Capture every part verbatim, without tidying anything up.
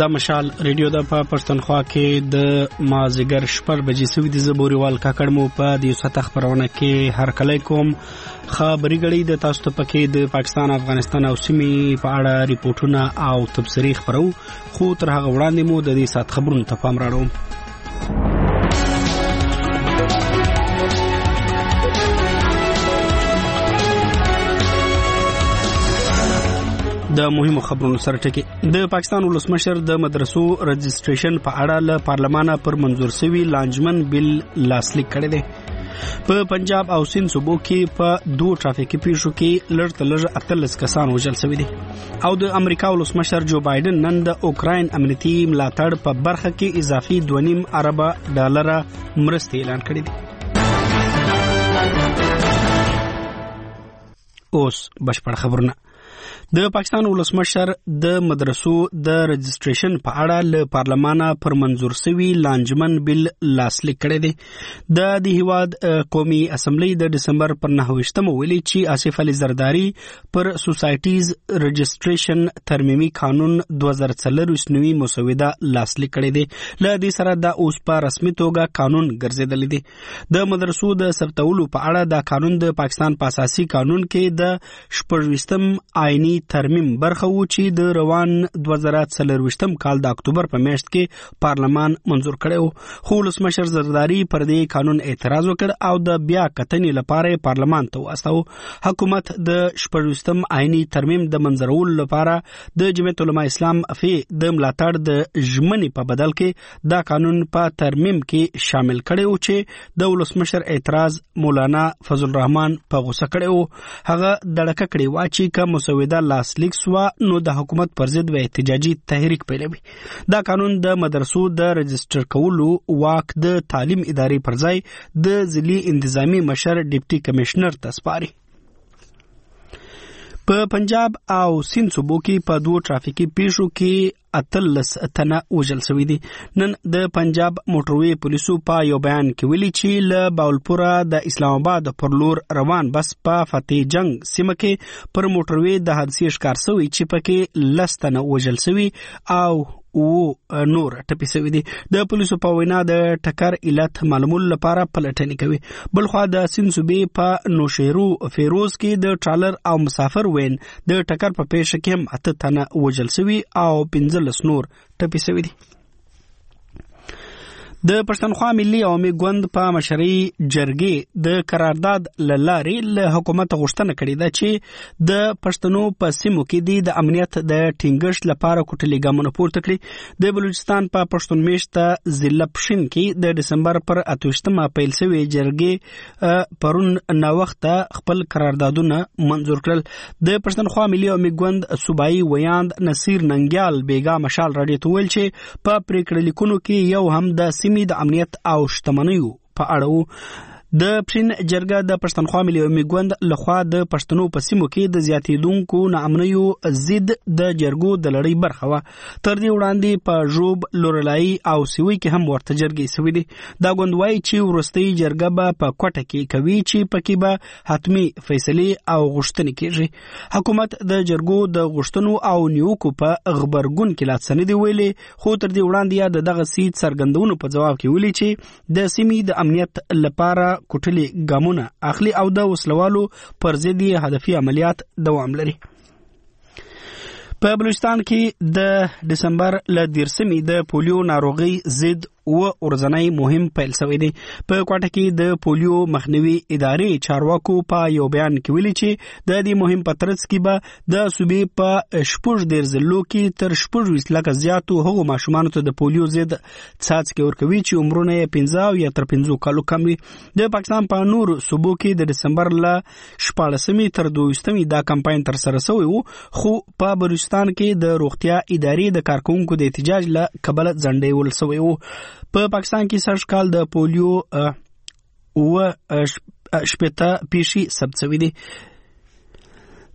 دا مشال ریډیو د په پښتونخوا کې د مازیګر شپږ بجې سوي د زبوريوال کاکړ مو په د سطح خبرونه کې هر کله کوم خبري غړي د تاسو ته پکې د پاکستان افغانستان او سیمې په اړه ریپورتونه او تبصرې خبرو خو تر هغه وړاندې مو د دې سات خبرونو ته پام راوړو. د مهمو خبرونو سره ټکی د پاکستان ولسمشر د مدرسو رجسټریشن په اړه له پارلمانه پر منظور شوی لانجمن بل لاسلیک کړی دی. په پنجاب او سند صوبو کې په دوه ټرافیکي پیښو کې لږ تر لږه اتلس کسان وژل شوي دي او د امریکا ولسمشر جو بایدن نن د اوکراین امنیتي ملاتړ په برخه کې اضافي دوه نیم ارب ډالر مرستې اعلان کړې دي. اوس بشپړ خبرونه. د پاکستان ولسمشر د مدرسو د رجسټریشن په اړه له پارلمانه پر منظور شوی لانجمن بل لاسلیک کړی دی. د د هیواد قومي اسمبلی د دسمبر پر نهه ویشتمه ویلي چې آصف علي زرداری پر سوسایټیز رجسټریشن ترمیمي قانون دوه زره څلرویشت نوي مسوده لاسلیک کړی دی. له دې سره د اوس په رسمي توګه قانون ګرځیدلی دی. د مدرسو د ثبتولو په اړه د قانون د پاکستان په اساسي قانون کې د شپږویشتم آئینی ترمیم برخه و چې د روان دوه زره څلرویشتم کال د اکتوبر په میاشت کې پارلمان منظور کړی و، خو ولسمشر زرداری پر دې قانون اعتراض وکړ او د بیا کتنې لپاره پارلمان ته واستاوه. حکومت د شپږویشتم آئینی ترمیم د منظورولو لپاره د جمعیت علماء اسلام افی د ملاتړ د ژمنې په بدل کې دا قانون په ترمیم کې شامل کړی و چې د ولسمشر اعتراض مولانا فضل الرحمن په غوسه کړی و. هغه دړکه کړې و چې که مسوده لاسلیک سوا نو د حکومت پر ضد و احتجاجي تحریک پیلوي. دا قانون د مدرسو د رجسټر کولو واک د تعلیم ادارې پر ځای د ضلعي انتظامی مشر ډیپټي کمشنر ته سپاري. په پنجاب او سند صوبو کې په دوه ټرافیکي پیښو کې اتلس تنه وژل شوي دي. نن د پنجاب موټروي پولیسو په یو بیان کې ویلي چې له باولپوره د اسلام آباد پر لور روان بس په فتح جنگ سیمه کې پر موټروي د حادثې ښکار شوی چې پکې لس تنه وژل شوي او او نور ټپي شوي دي. د پولیسو په وینا د ټکر علت معلومولو لپاره پلټنې کوي. بلخوا د سند صوبې په نوشیرو فیروز کې د ټرالر او مسافر وین د ټکر په پیښه کې هم اته تنه وژل شوي او پنځلس نور ټپي شوي دي. د پښتونخوا ملي عوامي ګوند په مشرۍ جرګې د قرارداد له لارې له حکومت غوښتنه کړې ده چې د پښتنو په سیمو کې د امنیت د ټینګښت لپاره کوټلي ګامونه پورته کړي. د بلوچستان په پښتون میشته ضلع پښین کې د دسمبر پر اتویشتمه پیل شوې جرګې پرون ناوخته خپل قراردادونه منظور کړل. د پښتونخوا ملي عوامي ګوند صوبایي ویاند نصیر ننګیال بیګا مشال راډیو ته ویل چې په پریکړه لیکونو کې یو هم د د امنیت او شتمنیو په اړه د پښین جرګه د پښتونخوا ملي عوامي ګوند لخوا د پښتنو په سیمو کې د زیاتېدونکو ناامنیو ضد د جرګو د لړۍ برخه وه. تر دې وړاندې په ژوب، لورلایي او سیوی کې هم ورته جرګې شوي دي. دا ګوند وایي چې وروستۍ جرګه به په کوټه کې کوي چې پکې به حتمي فیصلې او غوښتنې کېږي. حکومت د جرګو د غوښتنو او نیوکو په غبرګون کې لا څه نه دي ویلي، خو تر دې وړاندې یا د دغه سي څرګندونو په جواب کې ویلي چې د سیمې د امنیت لپاره کوټلي ګامونه اخلي او د وسلوالو پر ضد هدفي عملیات دوام لري. په بلوچستان کې د دسمبر له دیرشمې د پولیو ناروغي ضد و ورځنی مهم پیل شوی دی. په کوټه کې د پولیو مخنیوي ادارې چارواکو په یو بیان کې ویلي چې د دې مهم په ترڅ کې به د صوبې په شپږ ډیر ضلعو کې تر شپږویشت لکه زیاتو هغو ماشومانو ته د پولیو ضد څاڅکي ورکوي چې عمرونه یې پنځه او یا تر پنځو کالو کم وي. د پاکستان په نور صوبو کې د دسمبر له شپاړسمې تر دویشتمې دا کمپاین تر سره شوی و، خو په بلوچستان کې د روغتیا ادارې د کارکونکو د احتجاج له کبله ځنډول شوی و. په پاکستان کې سږ کال د پولیو و شپېته پیښې ثبت شوي دي.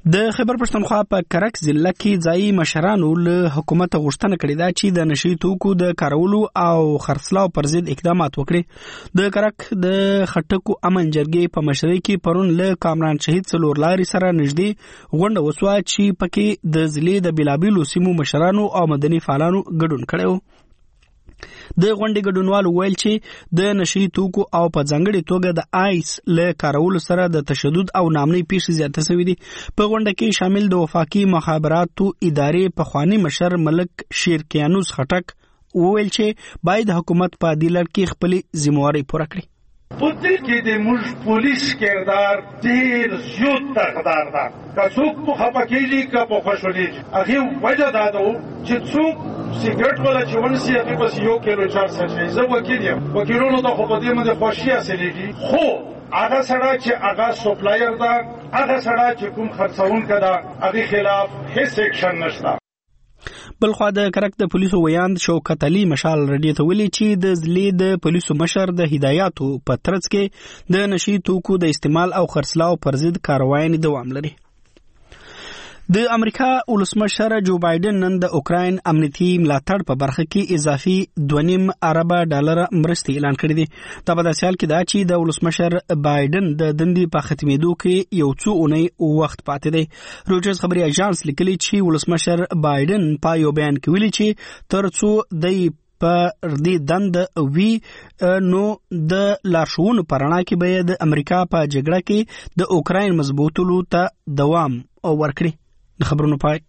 د خیبر پښتونخوا په کرک ضلع کې ځایي مشرانو له حکومت غوښتنه کړې ده چې د نشي توکو د کارولو او خرڅلاو پر ضد اقدامات وکړي. د کرک د خټکو امن جرګې په مشرۍ کې پرون له کامران شهید څلور لارې سره نږدې غونډه وسوه چې پکې د ضلع د بېلابېلو سیمو مشرانو او مدني فعالانو ګډون کړی و. د غونډې ګډونوالو ویل چې د نشي توکو او په ځانګړې توګه د آیس له کارولو سره د تشدد او ناامنۍ پیښې زیاتې شوې دي. په غونډه کې شامل د وفاقي مخابراتو ادارې پخوانی مشر ملک شیرکیانوس خټک وویل چې باید حکومت په دې لړ کې خپلې ذمہوارۍ پوره کړي. په دې کې د موږ پولیس کردار ډېر زیات تقدار ده. که څوک په خفه کېږي که په خوشحالېږي هغې وجه دا ده چې څوک سیګرټ والا چې ونیسي هغې پسې یو کیلو چارج اچوي. زه وکیل یم، وکیلانو ته خو په دې باندې خوښي حاصلېږي، خو هغه سړی چې هغه سپلایر ده، هغه سړی چې کوم خرڅونکی ده، هغې خلاف هېڅ اکشن نشته. بلخوا د کرک د پولیسو ویاند شوکت علي مشال رډیو ته ویلي چې د ضلع د پولیسو مشر د هدایاتو په ترڅ کې د نشي توکو د استعمال او خرڅلاو پر ضد کاروایي دوام لري. د امریکا ولسمشر جو بایدن نن د اوکراین امنیتي ملاتړ په برخه کې اضافي دوه نیم اربه ډالر مرستې اعلان کړې دي. دا په داسې حال کې ده چې د ولسمشر بایدن د دندې په ختمېدو کې یو څو اونۍ وخت پاتې دی. رویټرز خبري اژانس لیکلي چې ولسمشر بایدن په یو بیان کې ویلي چې تر څو د په دې دند وی نو د لارښوونو په رڼا کې به د امریکا په جګړه کې د اوکراین مضبوطولو ته دوام ورکړي. د خبرونو پای.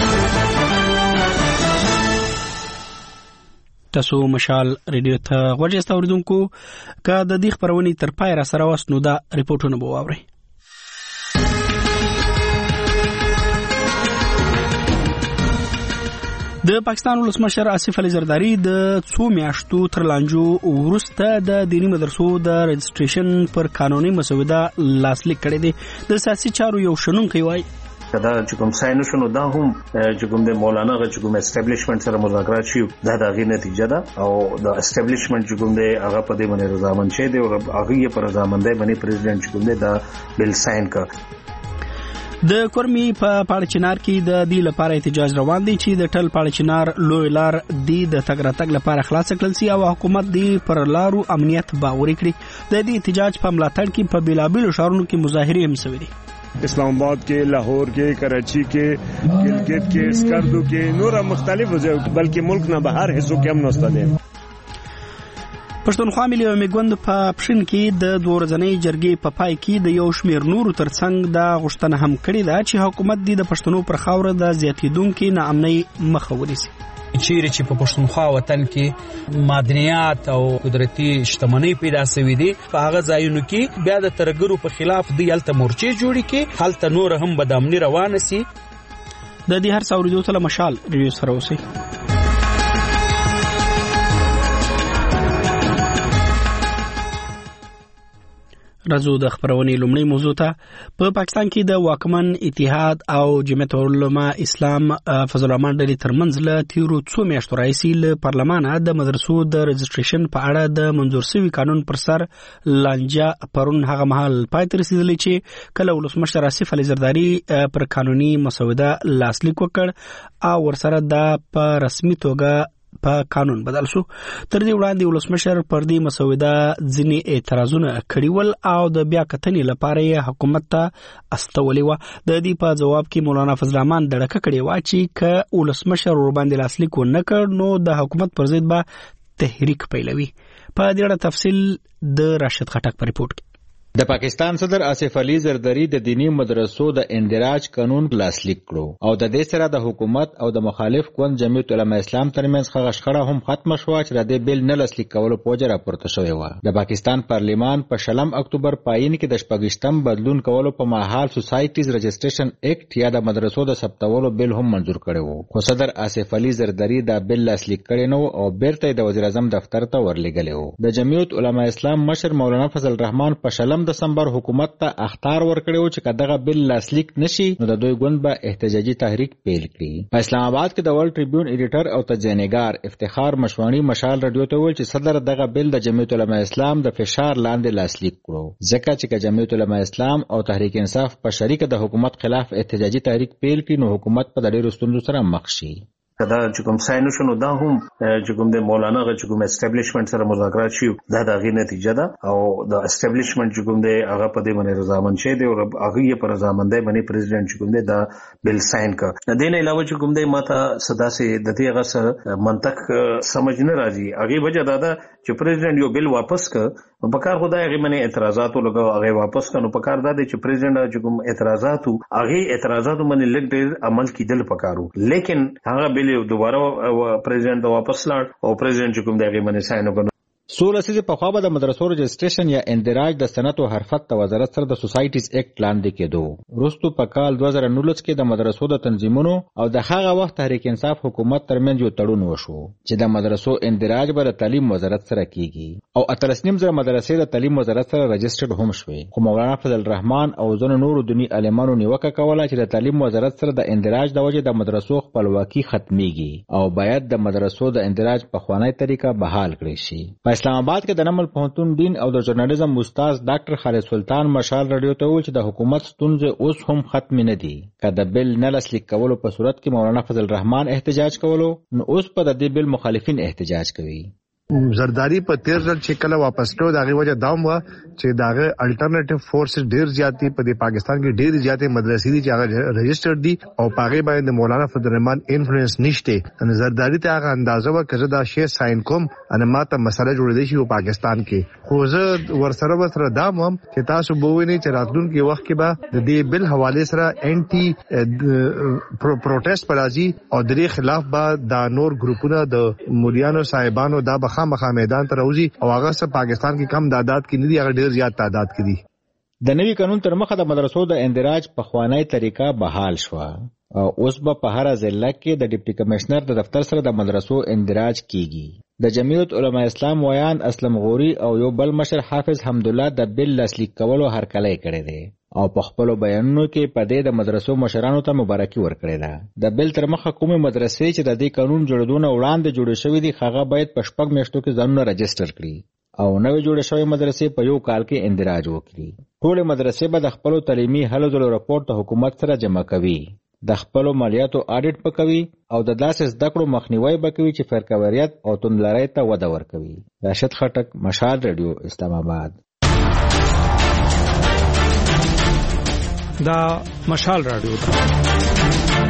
تاسو مشال ریډیو ته غوږ یاست اوریدونکو. که د دې خبرونې تر پای را سره واست نو دا ریپورټونه به واورئ. د پاکستان ولسمشر آصف علي زرداری د څو میاشتو تر لانجو وروسته د دینی مدرسو د رجسټریشن پر قانوني مسوده لاسلیک کړی دی. د سیاسي چارو یو شنونکی وایي دا چې کوم ساين شنو دا هم چې کوم د مولانا غ چې کوم اسټابلیشمنت سره مذاکرات شي دا د غي نتیجه ده او د اسټابلیشمنت چې کوم د هغه په دې باندې رضامند شه دی او هغه یې پر رضامند دی باندې پریزیدنت چې کوم دا بل ساين کړ. د کورمي په پاړچنار کې د دې لپاره احتجاج روان دی چې د ټل پاړچنار لوی لار دی د تګ راتګ لپاره خلاص کړل سي او حکومت دی پر لارو امنیت باوري کړي. د دې احتجاج په ملاتړ کې په بیلابیلو ښارونو کې مظاهرې هم شوې دي. اسلام آباد کے، لاہور کے، کراچی کے، گلگت کے، اسکردو کے، نورا مختلف بلکہ ملک نہ بہر حصوں کے هم نوستل. پښتونخوا ملي میګوند په پښین کې د دوه ورځنۍ جرګې په پای کې د یو شمېر نورو ترڅنګ د غوښتنه هم کړې ده چې حکومت د پښتنو پر خاوره د زیاتېدونکو ناامنۍ مخه ونیسي. چیرې چې په پښتونخوا وطن کې معدنیات او قدرتي شتمنۍ پیدا شوې دي په هغه ځایونو کې بیا د ترګرو په خلاف دی هلته مورچې جوړې کې هلته نور هم به د امني روانه سي. د دې هر څه اورېدو ته له مشال ریډیو سره اوسئ. راځو د خبرونې لومړی موضوع ته. په پاکستان کې د واکمن اتحاد او جمعیت العلماء اسلام فضل الرحمن ډلې ترمنځ له تیرو څو میاشتو راهیسې له پارلمانه د مدرسو د رجسټریشن په اړه د منظور شوي قانون پر سر لانجه پرون هغه مهال پای ته رسېدلې چې کله ولسمشر آصف علي زرداری پر قانوني مسوده لاسلیک وکړ او ورسره دا په رسمي توګه په قانون بدل شو. تر دې وړاندې ولسمشر پر دې مسوده ځینې اعتراضونه کړي ول او د بیا کتنې لپاره یې حکومت ته استولې وه. د دې په جواب کې مولانا فضل الرحمن دړکه کړې وه چې که ولسمشر ورباندې لاسلیک ونه کړ نو د حکومت پر ضد به تحریک پیلوي. په دې اړه تفصیل د راشد خټک په ریپورت کې. د پاکستان صدر آصف علي زرداری د دینی مدرسو د اندراج قانون لاسلیک کړو او د دې سره د حکومت او د مخالف ګوند جمعیت العلماء اسلام ترمنځ هغه شخړه هم ختم شوه چې د دې بیل نه لاسلیک کولو پوجا راپورته شوې وه. د پاکستان پارلیمان په شلم اکتوبر پاین کې د شپږشتم بدلون کولو په مهال سوسایټیز رجسټریشن ایکټ یا د مدرسو د ثبتولو بیل هم منظور کړی وو، خو صدر آصف علي زرداری دا بیل لاسلیک کړی نه او بیرته د وزیر اعظم دفتر ته ورلېږلی وو. د جمعیت العلماء اسلام مشر مولانا فضل الرحمن په شلم څلورم دسمبر حکومت ته اخطار ورکړی چې کداغه بل لاسلیک نشي نو د دوی ګوند به احتجاجي تحریک پیل کړي. په اسلام آباد کې د ورلد ټریبیون ایډیټر او تجزیه‌نګار افتخار مشوانی مشال رادیو ته ویل چې صدر دغه بل د جمعیت العلماء اسلام د فشار لاندې لاسلیک کړو ځکه چې جمعیت العلماء اسلام او تحریک انصاف په شریک د حکومت خلاف احتجاجي تحریک پیل کړي نو حکومت په ډېرو ستونزو سره مخ شي. دا چې کوم ساينشونو دا هم چې کوم د مولانا غ چې کوم اسټابلیشمنت سره مذاکرات شي دا د غي نتیجه ده او د اسټابلیشمنت چې کوم د هغه په دې باندې رضامند شه دی او هغه یې پر رضامند دی باندې پریزیدنت چې کوم دا بل ساين کا د دې نه علاوه چې کوم د ماته صدا سي د دې هغه سره منطق سمجھ نه راځي. هغه وجه دا ده چې پریزیدنت یو بل واپس ک نو پکار خدای هغه باندې اعتراضات لګاو هغه واپس ک نو پکار دا دی چې پریزیدنت چې کوم اعتراضات هغه اعتراضات باندې لګ ډېر عمل کیدل پکارو لیکن هغه بل دوباره پریزیدنت واپس لاړ او پریزیدنت کوم دغه باندې ساين وکړ. سو لسیزه په خوا به د مدرسو رجسټریشن یا اندراج د صنعت او حرفت ته وزارت سره د سوسایټیز اکټ لاندې کېدو. وروسته په کال دوه زره نولس کې د مدرسو د تنظیمونو او د هغه وخت تحریک انصاف حکومت ترمنځ یو تړون وشو چې د مدرسو اندراج به د تعلیم وزارت سره کیږي او اتلسنیم زره مدرسې د تعلیم وزارت سره رجسټرډ هم شوې. خو مولانا فضل الرحمن او ځینو نورو دیني عالمانو نیوکه کوله چې د تعلیم وزارت سره د اندراج د وجې د مدرسو خپلواکي ختميږي او باید د مدرسو د اندراج په خوانی طریقه بحال کړي شي. په اسلام آباد کې د پوهنتون دین او د ژورنالیزم استاد ډاکټر خالد سلطان مشال رادیو ته وویل چې د حکومت ستونزې اوس هم ختم نه دي. که د بل نه لاسلیک کولو په صورت کې مولانا فضل الرحمن احتجاج کولو نو اوس په د دې بل مخالفین احتجاج کوي. زرداری په تیر ځل چې کله واپس کړو داغه وجه داوم و چې داغه الټرنیټیو فورسز ډیر زیاتې په پاکستان کې ډیر زیاتې مدرسې دي چې هغه رجسټرډ دي او پاګې باندې مولانا فضل الرحمن انفلوئنس نشته. ان زرداری ته هغه اندازه و کړه دا شی ساين کوم ان ماته مسله جوړې شي په پاکستان کې. خو زه ورسره ورسره دام هم چې تاسو بووینه چې راتلونکي وخت کې به د دې بل حواله سره انټي پروټیسټ پرازي او د دې خلاف به دا نور ګروپونه د مولیانو صاحبانو دا مخه میدان ته راوځي او هغه سره پاکستان کې کم تعداد کې نه دي هغه ډیر زیات تعداد کې دي. د نوي قانون تر مخه د مدرسو د اندراج په خوانی طریقه بحال شو او اوس به په هر ضلع کې د ډیپټي کمشنر د دفتر سره د مدرسو اندراج کیږي. د جمعیت علماء اسلام ویان اسلم غوري او یو بل مشر حافظ حمدالله د بل لاسلیک کولو هرکلی کړی دی او په خپل بیانونو کې په دې د مدرسو مشرانو ته مبارکي ورکړې ده. د بل تر مخه کومه مدرسې چې د دې قانون جوړدونه وړاندې جوړې شوې دي هغه باید په شپږ میاشتو کې ځانونه رجسټر کړي او نوې جوړې شوې مدرسې په یو کال کې اندراج وکړي. ټول مدرسې به د خپل تعلیمي هلو ځلو راپورټ ته حکومت سره جمع کوي، د خپل مالیاتو اډیټ پکوي او د داسې زده کړو مخنیوي بکوي چې فرقواریت او توندلارۍ ته وده ورکوي. راشد خټک، مشال رادیو، اسلام آباد. دا مشال رادیو ده.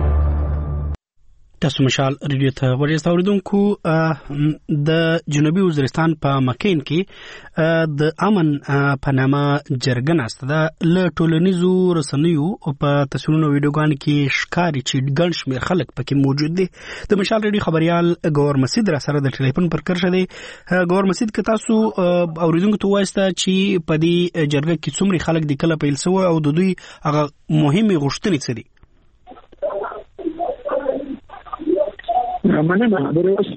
تاسو مشال رادیو ته ورسته اوریدونکو. د جنوبي وزیرستان په مکین کې د امن په نامه جرګه ناسته ده. له ټولنیزو رسنیو په تصویرونو ویډیوګانو کې ښکاري چې ګڼ شمېر خلک پکې موجود دي. د مشال رادیو خبريال ګور مسید را سره د ټلیفون پر کرښه دی. ګور مسید، که تاسو اوریدونکو ته وایسته چې په دې جرګه کې څومره خلک د کله پیل سوی او د دوی هغه مهمه غوښتنې څه دي؟ مننه. بروس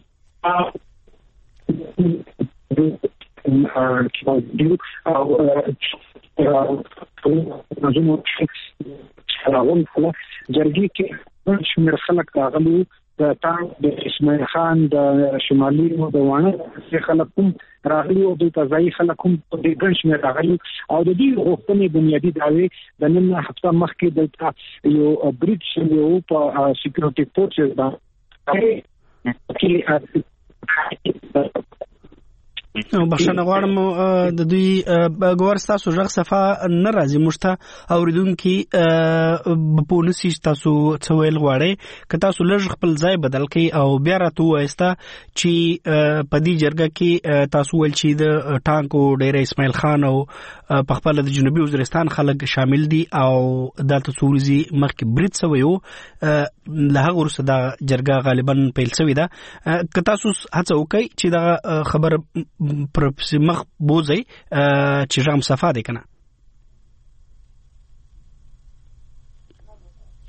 جرګې کې شمېر خلک راغلي د تانک د اسماعیل خان د شمالي او د وانه خلک هم راغلي او د ځای خلک هم د ګڼ شمېر راغلي او د دې غوښتنې بنیادي دعوې د نن هفته مخکې دلته یو بریټ شوی په سکیورټي فورسز باندې بخښنه غواړم د دوی ګور تاسو ژغ صفه نه راځي موږ ته اوریدونکي په نسی تاسو څه ویل غواړئ که تاسو لږ خپل ځای بدل کړئ او بیا راته ووایسته چې په دې جرګه کې تاسو ویل چې د ټانکو ډیره اسماعیل خان او په خپل د جنوبي وزیرستان خلک شامل دي او دلته څو ورځې مخکې برید شوی و، له هغه وروسته دا جرګه غالبا پیل شوې ده. که تاسو هڅه وکړئ چې دغه خبر پر مخ بوځئ چې ژغ صفه دی که نه.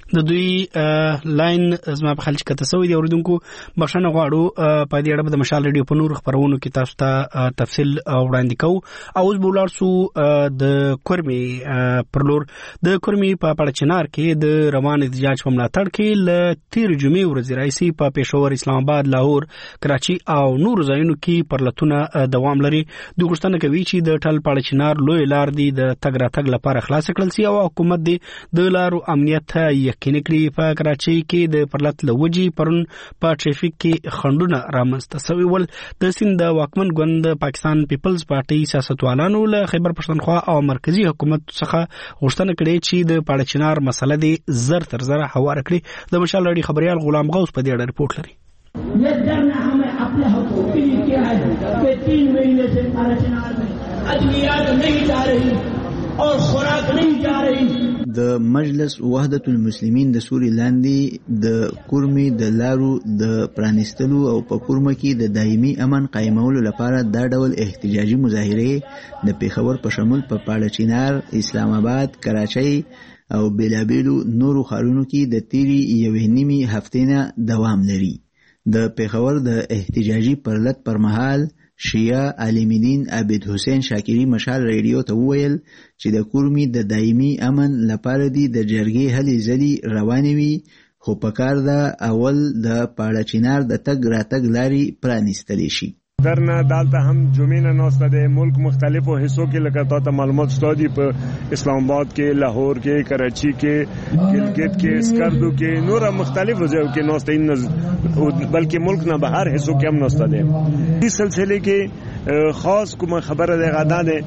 د دوی لاین زما په خیال چې کته سوی دی اوریدونکو بخښنه غواړو په دې اړه د مشال ریډیو په نور خبرونو کې تاسو ته تفصیل وړاندې کوو. او اوس به ولاړ سو د کورمي پر لور. د کورمي په پړچنار کې د روان احتجاج په ملاتړ کې ل تیر جمعې ورځې راځي په پېښور، اسلام آباد، لاهور، کراچي او نور ځایونو کې پرلتونه دوام لري. د غوښتنه کوي چې د ټل پړچنار لوی لار دی د تګ راتګ لپاره خلاص کړل شي او حکومت دی د لارو امنیت یقیني کړي. په کراچي کې د پرلت لوجي پرون په ټریفیک کې خنډونه رامنځته شوي ول. د سیند د واکمن ګوند پاکستان پیپلز پارټي سیاستوالانو له خیبر پښتونخوا او مرکزی حکومت څخه غوښتنه کړې چې د پړچنار مسله دی زر تر زر هوار کړي. د مشال لړۍ خبريال غلام غوث په دې اړه رپورټ لري. یہ ڈرنا ہمیں اپنے حقوق کے لیے کیا ہے کہ تین مہینے سے پڑچنار میں ادویات نہیں جا رہی اور خوراک نہیں جا رہی. د مجلس وحدت المسلمین د سوري لاندې د کورمي د لارو د پرانستلو او په کورمه کې د دایمي امن قائمولو لپاره دا ډول احتجاجي مظاهره د پیښور په شمول په پاړچینار، اسلام آباد، کراچۍ او بیلابیلو نورو ښارونو کې د تیری یوې نیمې هفتې نه دوام لري. د پیښور د احتجاجي پرلت پر مهال شیعه عالمدین عبد حسین شاکری مشال ریډیو ته وویل چې د کورمي د دایمي امن لپاره دی د جرګې هلې ځلې روانې وي، خو پکار ده اول د پاړچینار د تګ راتګ لارې پرانیستلی شي. درنه دالته هم جمعه نوسته د ملک مختلفو حصو کې لکه تاسو معلومات ستادي په اسلام آباد کې، لاهور کې، کراچي کې، گلگت کې، اسکردو کې، نور مختلفو ځایو کې نوسته این بلکې ملک نه بهر حصو کې هم نوسته دي. دې سلسله کې خاص کومه خبره ده غدا ده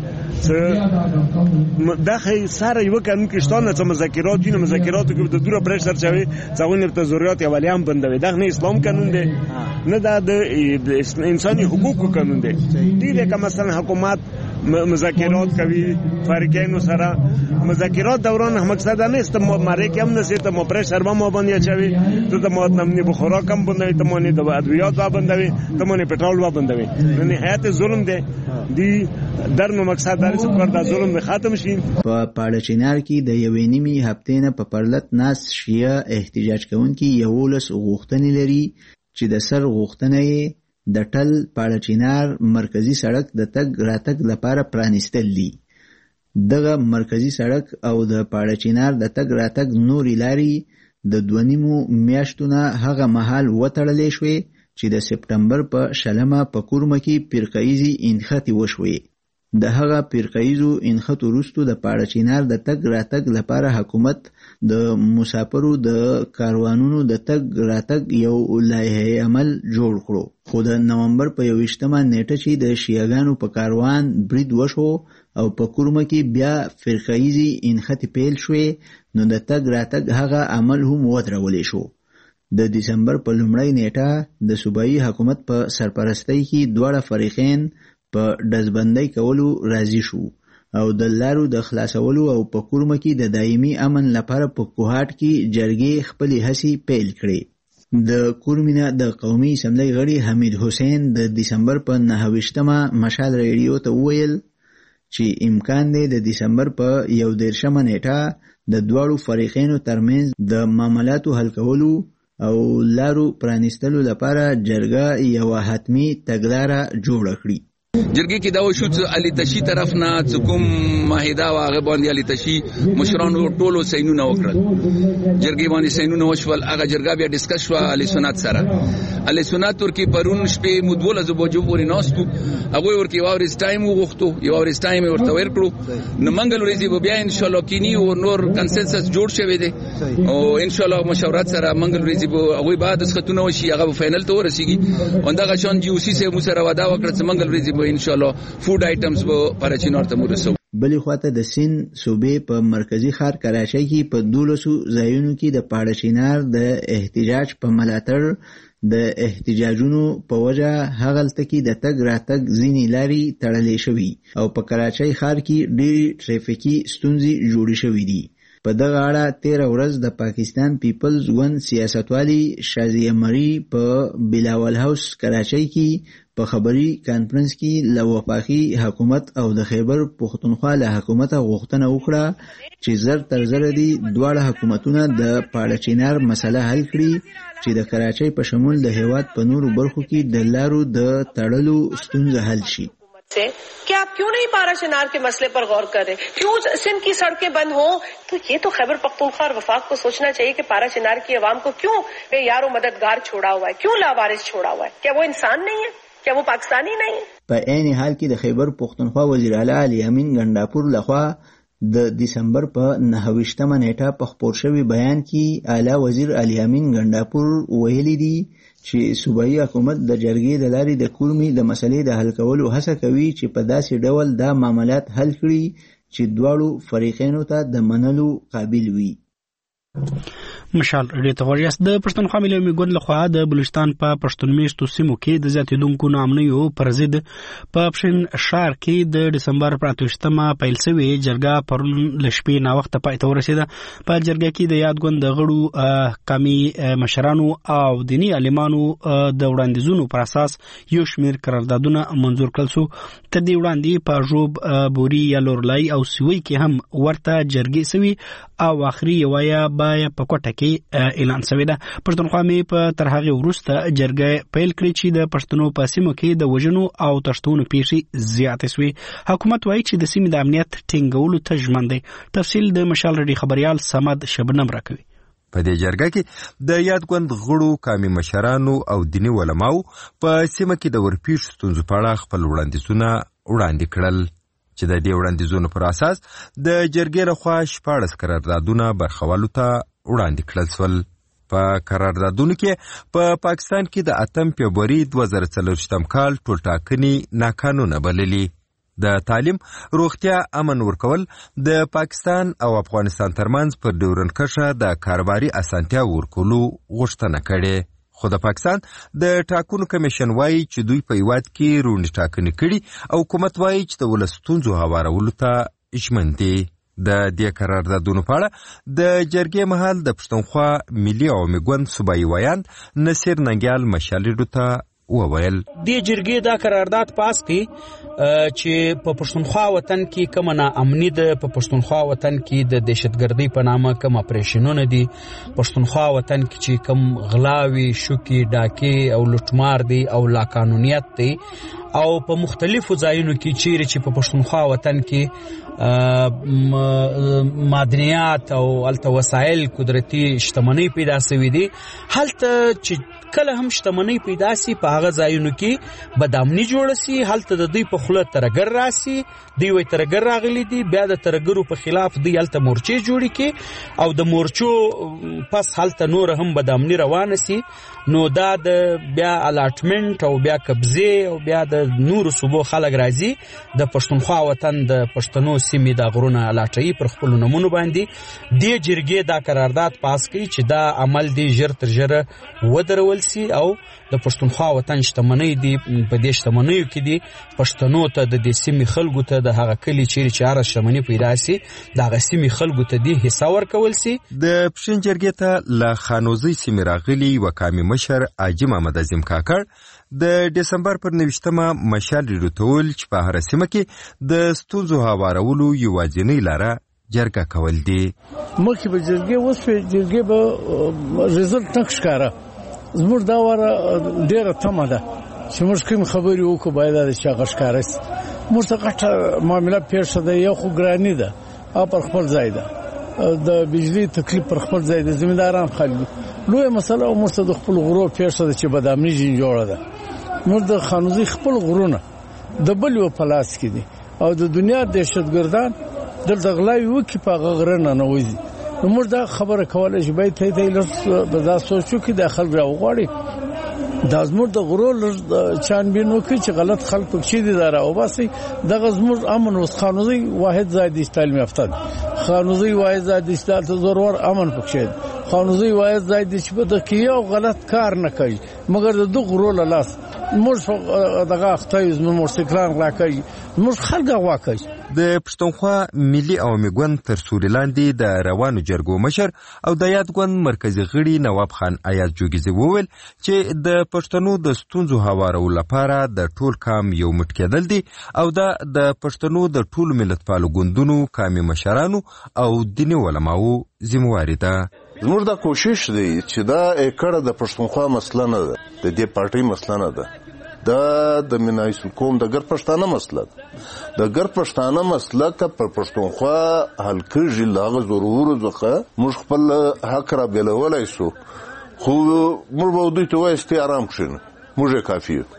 چې دغه سره یو قانون کې شتون څه مذاکرات دي، مذاکراتو کې د دوره پرشر چوي څنګه په ضرورت اولیان بندوي. دغه نه اسلام قانون دی نه د انساني حقوقو قانون دی. دې لکه مثلا حکومت مذاکرات کوي فریقینو سره، مذاکرات دوران مقصد نه است ماره کې هم نسیت مو پرشر ما باندې چوي ته د مواد نمنی بخورا کم بندوي، ته مونږ د ادویات وا بندوي، ته مونږ پټرول وا بندوي. نه نهایت ظلم دی. دی درنو مقصد دا چې پر دا ظلم ختم شي. په پاړچینار کې د یوې نیمې هفتې نه په پرلت ناس شیعه احتجاج کوونکي یولس غوښتنې لري چې د سر غوښتنه د ټل پاړچینار مرکزی سړک د تګ راتګ لپاره پرانیستل دي. دغه مرکزی سړک او د پاړچینار د تګ راتګ نورې لارې د دوه نیمو میاشتو نه هغه مهال وتړلې شوې چې د سپټمبر په شلمه په کورمه کې پیرقایزي انخطې وشوې. د هغه پیرقایزو انخطو وروسته د پاړچینار د تګ راتګ لپاره حکومت د مسافرو د کاروانونو د تګ راتګ یو لایحه عمل جوړ کړو. خو د نومبر په یوویشتمه نیټه چې د شیعاګانو په کاروان برید وشو او په کورمه کې بیا فرقایزي انخطې پیل شوې نو د تګ راتګ هغه عمل هم ودرولې شو. د دسمبر په لومړۍ نیټه د صوبایي حکومت په سرپرستۍ کې دواړه فریقین په ډزبندۍ کولو راضي شو او د لارو د خلاصولو او په کورمه کې د دایمي امن لپاره په کوهاټ کې جرګې خپلې هڅې پیل کړې. د کورمینه د قومي اسمبلی غړي حمید حسین د دسمبر په نهه ویشتمه مشال ریډیو ته وویل چې امکان دی د دسمبر په یو دېرشمه نیټه د دواړو فریقینو ترمنځ د معاملاتو حل کولو او لارو پرانیستلو لپاره جرګه یوه حتمي تګلاره جوړه کړي. جرګې کې دا وشو چې علي تشي طرف نه کوم معاهده واغه باندې علي تشي مشرانو ټولو سینونه وکړل. جرګې باندې سینونه وشول. هغه جرګه بیا ډیسکس شو علي سنت سره. علي سنت ورکی پرون شپې مودوله زبوجو پورې ناستو. هغه ورکی واورس ټایم وغوښتو، یو اورس ټایم ورته ورکړو. نو منګل ورځي بیا ان شاء الله کینی او نور کنسنسس جوړ شوی دی او ان شاء الله مشورت سره منګل ورځي هغه بعد اسختونه وشي هغه فائنل ته ورسیږي. اوندا غشان جی او سی سه مو سره وعده وکړه چې منګل ورځي ان شاء الله فود آیټمز به پرچینار ته مرسو. بلې خواته د سین صوبې په مرکزی ښار کراچۍ کې په دولسو ځایونو کې د پاړچینار د احتجاج په ملاتړ د احتجاجونو په وجه هغلته کې د تګ راتګ ځینې لارې تړلې شوي او په کراچۍ ښار کې ډېرې ټریفیکي ستونزې جوړې شوې دي. په دغه اړه تیره ورځ د پاکستان پیپلز ګوند سیاستوالي شازیه مری په بلاول هاوس کراچۍ کې په خبري کانفرنس کې له وفاقي حکومت او د خیبر پختونخوا له حکومت غوښتنه وکړه چې زر تر زر دي دواړه حکومتونه د پاړه چینار مسله حل کړي چې د کراچۍ په شمول د هیواد په نورو برخو کې د لارو د تړلو ستونزه حل شي. कि आप क्यों नहीं पारा चिनार के मसले पर गौर कर रहे, क्यों सिंध की सड़कें बंद हो? तो ये तो खैबर पख्तूनख्वा और वफाक को सोचना चाहिए कि पारा चिनार की आवाम को क्यों बेयार और मददगार छोड़ा हुआ है, क्यों लावारिस छोड़ा हुआ है? क्या वो इंसान नहीं है? क्या वो पाकिस्तानी नहीं है? په عین حال کې د خیبر پختونخوا وزیر اعلی علي امین ګنډاپور لخوا د دسمبر په نهه ویشتمه نیټه په خپور شوي بیان کې اعلی وزیر علي امین ګنډاپور ویلي دي چې صوبایي حکومت د جرګې د لارې د کورمي د مسلې د حل کولو هڅه کوي چې په داسې ډول دا معاملات حل کړي چې دواړو فریقینو ته د منلو قابل وي. مشال ریډیو ته غوړیاست. د پښتونخوا ملي ګوند لخوا د بلوچستان په پښتون میشتو سیمو کې د زیاتېدونکو ناامنیو پر ضد په پښین ښار کې د ډسمبر په اته ویشتمه پیل شوې جرګه پرون له شپې ناوخته پای ته ورسېده. په جرګه کې د یاد ګوند د غړو قامي مشرانو او دیني عالمانو د وړاندیزونو پر اساس یو شمېر قراردادونه منظور کړل شو. تر دې وړاندې په ژوب بوري یا لورلای او سوی کې هم ورته جرګې سوي او اخري یوایه بای په کوټه اعلان شوی ده. پښتونخوا مې په تر هغه وروسته جرګه پیل کړې چې د پښتنو په سیمو کې د وژنو او تښتونو پیښې زیاتې شوې. حکومت وایي چې د سیمې د امنیت ټینګولو ته ژمن دی. تفصیل د مشال ریډي خبريال سمد شبنم راکوي. په دې جرګه کې د یاد ګوند غړو قامي مشرانو او دیني علماو په سیمه کې د ورپیښ ستونزو په اړه خپل وړاندیزونه وړاندې کړل چې د دې وړاندیزونو پر اساس د جرګې لخوا شپاړس قراردادونه برخوالو ته وړاندې کړل شول. په قراردادونو کې په پا پاکستان کې د اتم فبروري دوه زره څلوېښتم کال ټولټاکنې ناقانونه بللي. د تعلیم، روغتیا، امن ورکول د پاکستان او افغانستان ترمنځ پر ډیورنډ کرښه د کاروباري اسانتیا ورکولو غوښتنه کړې. خو د پاکستان د ټاکنو کمیشن وایي چې دوی په هیواد کې روڼې ټاکنې کړي او حکومت وایي چې د ولس ستونزو هوارولو ته ژمن دی. د دې قراردادونو په اړه د جرګې مهال د پښتونخوا ملي عوامي ګوند صوبایي ویاند نصیر ننګیال مشالډو ته وویل د جرګې دا قرارداد پاس کړي چې په پښتونخوا وطن کې کوم ناامني ده، په پښتونخوا وطن کې د دهشتګردۍ په نامه کوم اپریشنونه دي، پښتونخوا وطن کې چې کوم غلاوي، شوکي، ډاکې او لوټمار دي او لا قانونیت دي او په مختلفو ځایونو کې چیرې چې په پښتونخوا وطن کې معدنیات او الته وسایل قدرتي شتمنۍ پیدا شوي دي، هلته چې کله هم شتمنۍ پیدا سي په هغه ځایونو کې بدامني جوړه سي، هلته د دوی په خوله ترګر راسي، دوی وایي ترګر راغلي دي، بیا د ترګرو په خلاف دوی هلته مورچې جوړې کړي او د مورچو پس هلته نور هم بدامني روانه سي. نو دا د بیا الاټمنټ او بیا قبضې او بیا د نورو صوبو خلک راځي د پښتونخوا وطن د پښتنو سیمې د غرونه الاټوي پر خپلو نومونو باندې. دې جرګې دا قرارداد پاس کړي چې دا عمل دی ژر تر ژره ودرول سي او د پښتونخوا وطن شتمنۍ دي په دې شتمنیو کې دي پښتنو ته د دې سیمې خلکو ته د هغه کلي چیرې چې هره شتمني پیدا سي د هغه سیمې خلکو ته دې حصه ورکول سي. د پښین جرګې ته له خانوزۍ سیمې راغلي وکامي مشر حاجي محمد عظیم کاکړ د ډسمبر پر نویشتمه مشال ریډوتول چې په هر سیمه کې د ستونزو هوارولو یوازینۍ لاره جرګه کول دي. مخکې به جرګې اوس په جرګې به رزلټ نه ښکاره. زموږ دا واره ډېره تمه ده چې موږ کوم خبرې وکړو باید چې هغه ښکاره سي. موږ ته غټه معامله پیښه ده، یو خو ګراني ده او پر خپل ځای ده، د بجلی تکلیف پر خپل ځای ده، زمینداران خلک لویه مسله او موږ ته د خپل غرو پیښه ده چې بدامني جین جوړه ده. موږ د خانوزۍ خپل غرونه د بل یو په لاس کې دي او د دنیا دهشتګردان دلته غلاوي وکړي په هغه غره ننوځي. نو موږ دا خبره کولی چې باید ته ته لږ د دا سوچ وکړي دا خلک راوغواړي دا زموږ د غرو لږ چانبین وکړي چې غلط خلک پکښې دي دا راوباسي. دغه زموږ امن اوس خانوزۍ واحد ځای دی چې تعلیم یافته دی، خانوزۍ واحد ځای دی چې دلته زورور امن پکښې دی، خانوزۍ واحد ځای دی چې په دغه کې یو غلط کار نه کوي مګر د دغه غرو له لاس موږ دغه اختیار زموږ موسیقلان راکوي موږ خلک غوا کوي. د پښتونخوا ملي عوامي ګوند تر سوري لاندې د روانو جرګو مشر او د یاد ګوند مرکزي غړي نواب خان ایاز جوګیزي وویل چې د پښتنو د ستونزو هوارولو لپاره د ټول کام یو مټ کېدل دي او دا د پښتنو د ټولو ملتپالو ګوندونو کامي مشرانو او دیني علماو ذمہواري ده. زموږ دا کوشش دی چې دا اکړه د پښتونخوا مسله نه ده، د دې پارټي مسله نه ده، دا د منایسل قوم د ګر پښتانه مسله ده. د ګر پښتانه مسله که پر پښتونخوا حل کېږي له هغه ضرورو څخه موږ خپل حق را بیلولی سو، خو موږ به دوی ته وایو چې آرام کښېنه، موږ یې کافي یو.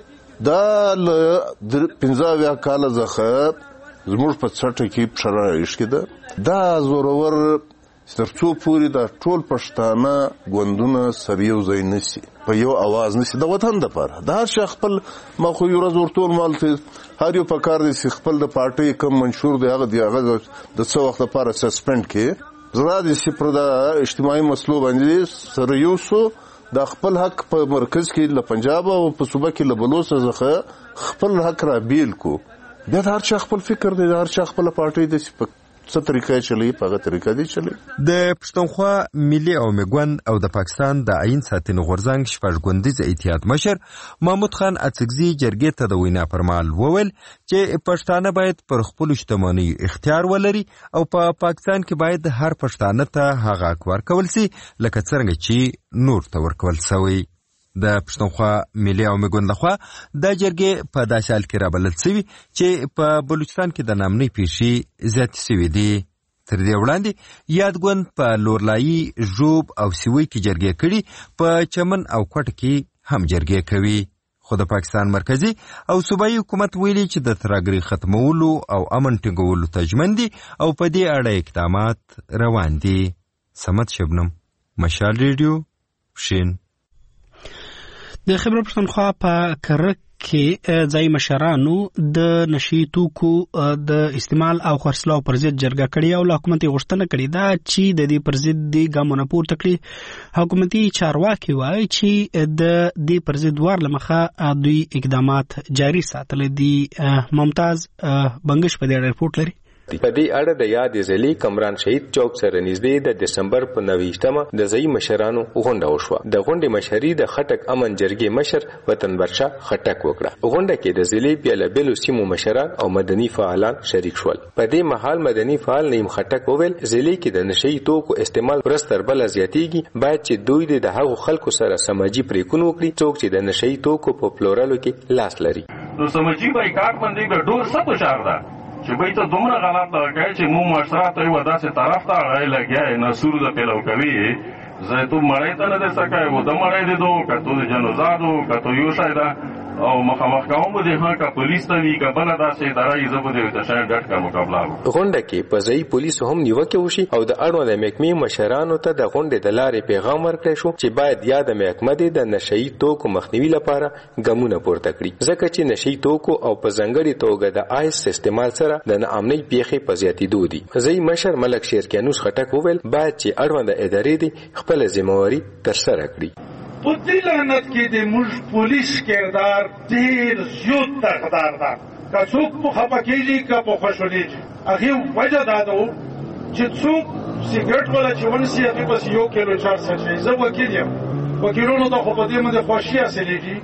دا له پنځه اویا کاله څخه زموږ په څټه کې پښه راایښکې ده. دا زورور تر څو پورې دا ټول پښتانه ګوندونه سره یو ځای نشي، په یو اواز نشي د وطن دپاره. د هر شي خپل ما خو یو ورځ ورته ویل مالته هر یو په کار دی چې خپل د پارټۍ کوم منشور دی هغه دی هغه د څه وخت لپاره سسپند کړي. زړه دې چې پر د اجتماعي مسلو باندې سره یو سو د خپل حق په مرکز کې له پنجاب او په صوبه کې له بلوچ څخه خپل حق را بیل کو. بیا د هر چا خپل فکر دی، د هر چا خپل پارټۍ دی چې څه طریقه چلی په هغه طریقه دی چلی. د پښتونخوا ملي عوامي ګوند او د پاکستان د عین ساتنې غورځنګ شپږ ګوندیز اتحاد مشر محمود خان اڅکزي جرګې ته د وینا پر مهال وویل چې پښتانه باید پر خپلو شتمنیو اختیار ولري او په پا پاکستان کې باید هر پښتانه ته هغه حق ورکول سي لکه څرنګه چې نور ته ورکول سوی. د پښتونخوا ملي عوامي ګوند لخوا دا جرګې په داسې حال کې رابلل سوي چې په بلوچستان کې د نامنۍ پیښې زیاتې سوي دي. تر دې وړاندې یاد ګوند په لورلایي، ژوب او سیوۍ کې جرګې کړي، په چمن او کوټ کې هم جرګې کوي. خو د پاکستان مرکزي او صوبایي حکومت ویلي چې د ترهګرۍ ختمولو او امن ټینګولو ته ژمن دي او په دې اړه اقدامات روان دي. صمد شبنم، مشال ریډیو، شین. د خیبر پښتونخوا په کرک کې ځای مشرانو د نشي توکو د استعمال او خرڅلاو پر ضد جرګه کړې او له حکومت غوښتنه کړې ده چې د دې پر ضد د ګامونه پورته کړي. حکومتي چارواکي وایي چې د دې پر ضد وار لمخه دوی اقدامات جاري ساتل دي. ممتاز بنگش په دې رپورټ لري. په دې اړه د یاد ضلعي کمران شهید چوک سره نږدې د دسمبر په نوېشتمه د ځای مشرانو غونډه وشوه. د غونډې مشري د خټک امن جرګې مشر وطن برشا خټک وکړه. غونډه کې د ضلعي بیلابیلو سیمو مشران او مدني فعالان شریک شول. په دې مهال مدني فعال نیم خټک وویل ضلعي کې د نشي توکو استعمال پرستر بل زیاتېږي، باید چې دوی د هغو خلکو سره سماجی پریکون وکړي څوک چې د نشي توکو په پلورلو کې لاس لري. نو سماجی بایکاټ باندې به ډور څه پچار ده چې به ته دومره غلط لګای چې مو معاشرات یې ودا سه طرف ته غړې لګیا نه سور د پیلو کوي زه ته مړې ته نه سکای و د مړې دې دوه کته د جنوزادو کته یو شایدا او مخامخ کوم د ها کا پولیس ته وی کبل داسې درای زبر دې ته شاید ډټ کا مقابله غونډه کې په ځای پولیس هم نیوکه وشي او د اړوند محکمې مشرانو ته د غونډې د لارې پیغام ورکړی شو چې باید یاد محکمه د نشئی توکو مخنیوي لپاره ګامونه پورته کړي ځکه چې نشئی توکو او په ځنګړي توګه د آیس استعمال سره د ناامنۍ پیښې په زیاتېدو دي. ځای مشر ملک شیرکیانوس خټک وویل باید چې اړوند ادارې دي خپل ذمہواری ترسره کړي. په دې لعنت کې د موږ پولیس کردار ډېر زیات تقدار ده که څوک په خپکیږي که په خوشحالېږي هغې وجه دا ده چې څوک سګرټ والا چې ونیسي هغې پسې یو کیلو چارج اچوي. زه وکیل یم، وکیلونو ته خو په دې باندې خوښي حاصلېږي،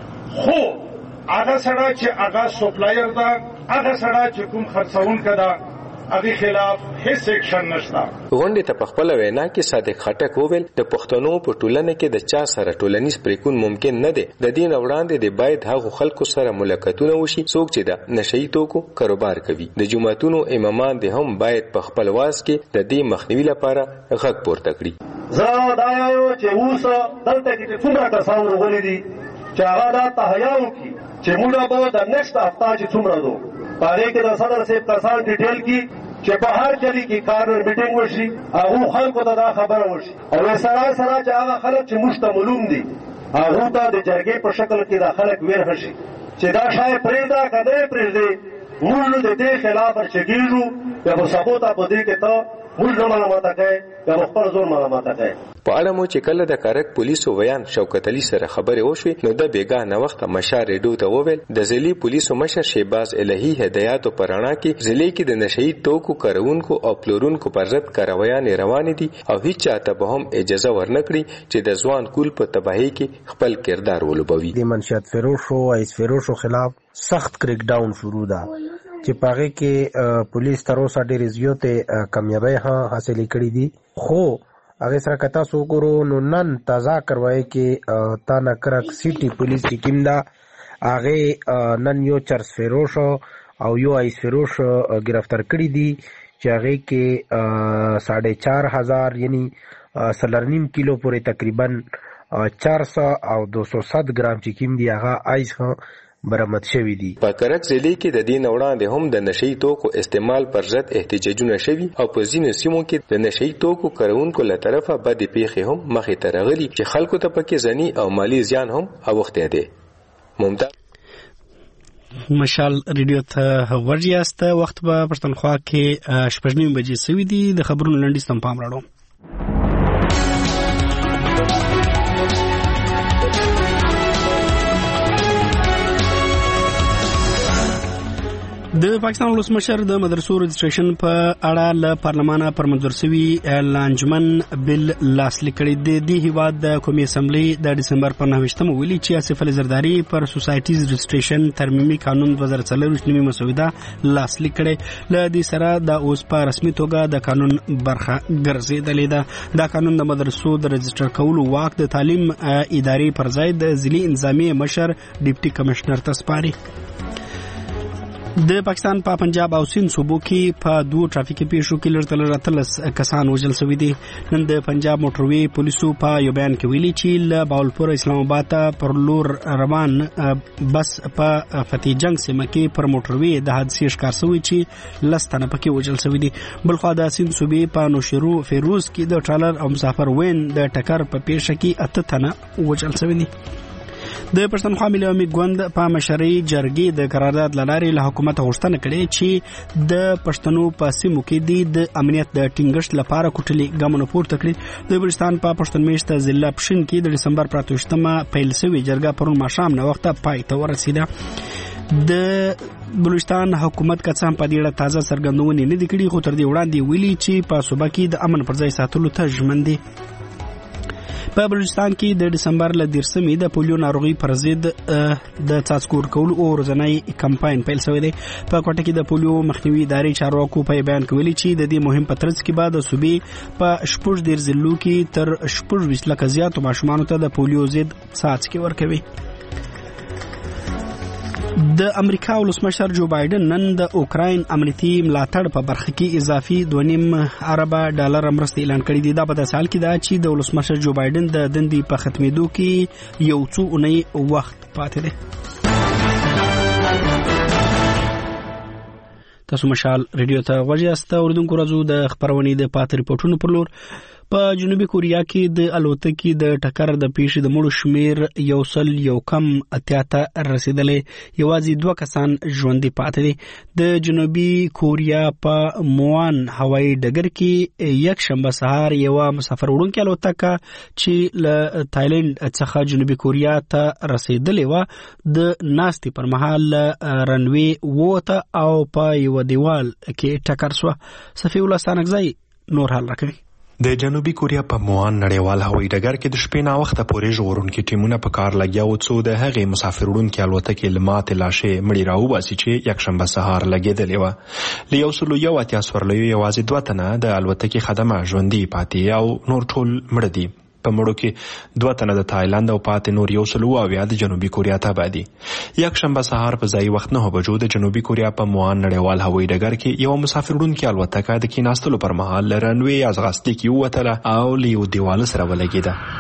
خو هغه سړی چې هغه سپلایر ده هغه سړی چې کوم خرڅونکی ده هغه خلاف هیڅ اکشن نشته. غونډې ته په خپل وینا کې صادق خټک وویل د پښتنو په ټولنه کې د چا سره ټولنیز پریکون ممکن نه دی. د دین وړاندې د باید هغه خلکو سره ملاقاتونه وشي څوک چې د نشئی توکو کاروبار کوي. د جمعتونو امامان د هم باید په خپل واس کې د دې مخنیوي لپاره غږ پورته کړي. زه دا یو چې اوس دلته کې څومره کسان راغلي دي چې هغه دا تهیا وکړي چې موږ به د نشت هفته چې څومره دو پاره کې د صدر صاحب کسان ډیټیل کی چې په هر چلی کې کارنر میټینګ وشي هغه خلکو ته دا خبره وشي او سره سره چې هغه خلک چې مشتملوم دي هغه ته د جرګې په شکل کې د خلک ویر هشي چې دا شای پرېدا کده پرېدې موږ د دې خلاف ورچګیږو یا په ثبوت په دې کې ته موږ معلومات کوي یا خپل زور معلومات کوي. په اړه مو چې کله د کارک پولیسو ویان شوکت علي سره خبرې وشوې نو د بیګانه وخت مشار ریډیو ته وویل د ضلعي پولیسو مشر شهباز الهي هدایاتو پرانا کې ضلع کې د نشئی توکو کارونکو او پلورونکو پر ضد کاروایان روان دي او هیڅ چاته به هم اجازه ورنکړي چې د ځوان کول په تباہی کې خپل کردار ولوبوي. د منشیات فروشو او ایس فروشو خلاف سخت کریک ډاون شروع ده چې پاره کې پولیس تر اوسه ډېر زیاتې کامیابی حاصل کړې دي خو هغه سره کتا سو ګورو نو نن تازه کروای کې تا نکرک سیټي پولیس کې کیمدا هغه نن یو چرس فروش او یو ایس فروش گرفتار کړی دي چې هغه کې ساڑھے چار ہزار یعنی سلرنیم کیلو پورې تقریبا چار سو او دو سو ست ګرام چې کیم دی هغه ایس برآمد شوی دي. په کرک ضلع کې د دین وړاندې هم د نشئی توکو استعمال پر ضد احتجاجونه شوي او په ځینو سیمو کې د نشئی توکو کارونکو له طرفه بدې پیښې هم مخې ته راغلي چې خلکو ته پکې ځنی او مالی زیان هم اوښتی دی. ممتاز مشال ریډیو ته ورجیاست وخت په پښتونخوا کې شپږ نیم بجې سوي دي د خبرونو لنډیز تم پام راړو. د پاکستان ولسمشر د مدرسو رجسټریشن په اړه له پارلمانه پر منظور شوی لانجمن بل لاسلیک کړی دی. د هیواد د قومي اسمبلی د دسمبر په نهه ویلي چې آصف علي زرداری پر سوسایټیز رجسټریشن ترمیمي قانون دوه زره څلور نیمه مسوده لاسلیک کړي. له دې سره د اوس په رسمي توګه د قانون برخه ګرځیدلې ده. دا قانون د مدرسو د رجسټر کولو واک د تعلیم ادارې پر ځای د ضلعي انضامي مشر ډیپټي کمشنر ته سپاري. د پاکستان په پنجاب او سند صوبو کې په دوه ټرافیکي پیښو کې لږ تر لږه اتلس کسان وژل شوي دي. نن د پنجاب موټروي پولیسو په یو بیان کې ویلي چې له باولپور اسلام آباد ته پر لور روان بس په فتح جنگ سیمه کې پر موټروي د حادثې ښکار شوی چې لس تنه پکې وژل شوي دي. بلخوا د سند صوبې په نوشیرو فیروز کې د ټرالر او مسافر وین د ټکر په پیښه کې اته تنه وژل شوي دي. د پښتونخوا ملي عوامي ګوند په مشرۍ جرګې د قرارداد لارې له حکومت غوښتنه کړې چې د پښتنو په سیمو کې د امنیت د ټینګښت لپاره کوټلي ګامونه پورته کړي. د بلوچستان په پښتون میشته ضلع پښین کې د دسمبر پر اتوشتمه پیل شوې جرګه پرون ماښام نه وخته پای ته ورسېده. د بلوچستان حکومت که څه هم په دې اړه تازه څرګندونې نه دي کړي خو تر دې وړاندې ویلي چې په صوبه کې د امن پر ځای ساتلو ته ژمن دي. په بلوچستان کې د دسمبر له دیرشمې د پولیو ناروغي پر ضد د څاڅکو ورکولو او ورځنی کمپاین پیل شوی دی. په کوټه کې د پولیو مخنیوي ادارې چارواکو په بیان کې ویلي چې د دې مهم په ترڅ کې بعد د صوبې په شپږ دېرش ضلعو کې تر شپږ ویشت لکه زیاتو ماشومانو ته د پولیو ضد څاڅکي ورکوي. د امریکا ولسمشر جو بایدن نن د اوکراین امنیتي ملاتړ په برخه کې اضافي دوه نیم ارب ډالر مرسته اعلان کړې ده. دا په داسې حال کې ده چې د ولسمشر جو بایدن د دندې په ختمېدو کې یو څو اونۍ وخت پاتې دی. تاسو مشال ریډیو ته غوږ یاست. اوریدونکو راځو د خبرونې د پاتې ریپورتونو پر لور. په جنوبي کوریا کې د الوتکې د ټکر د پیښې د مړو شمیر یو سل یو کم اتیا ته رسیدلې. یوازې دوه کسان ژوندي پاتې دي. د جنوبي کوریا په موان هوایي ډګر کې یک شنبه سهار یو مسافر وړونکې الوتکه چې له تایلند څخه جنوبي کوریا ته رسیدلې و د ناستې پر مهال رنوي ووته او په یو دیوال کې ټکر شو. صفی الله ستانکزی نور حال راکوي. د جنوبي کوریا په موان نړیوال هوایي ډګر کې د شپې نا وخته پورې ژغورونکي ټیمونه په کار لګیا و څو د هغې مسافر وړونکې الوتکې له ماتې لاشې مړي راوباسي چې یکشنبه سهار لګېدلې وه. له یو سلو یو اتیا سورلیو یوازې دوه تنه د الوتکې خدمه ژوندي پاتې او نور ټول مړه دي. په مړو کې دوه تنه د تایلند او پاتې نور یو سلو اویا د جنوبي کوریا تابع دي. یکشنبه سهار په ځایي وخت نه بجو د جنوبي کوریا په موان نړیوال هوایي ډګر کې یو مسافر وړونکې الوتکه د کیناستلو پر مهال له رنوي یا ځغاستې کې ووتله او له یو دیوال سره ولګېده.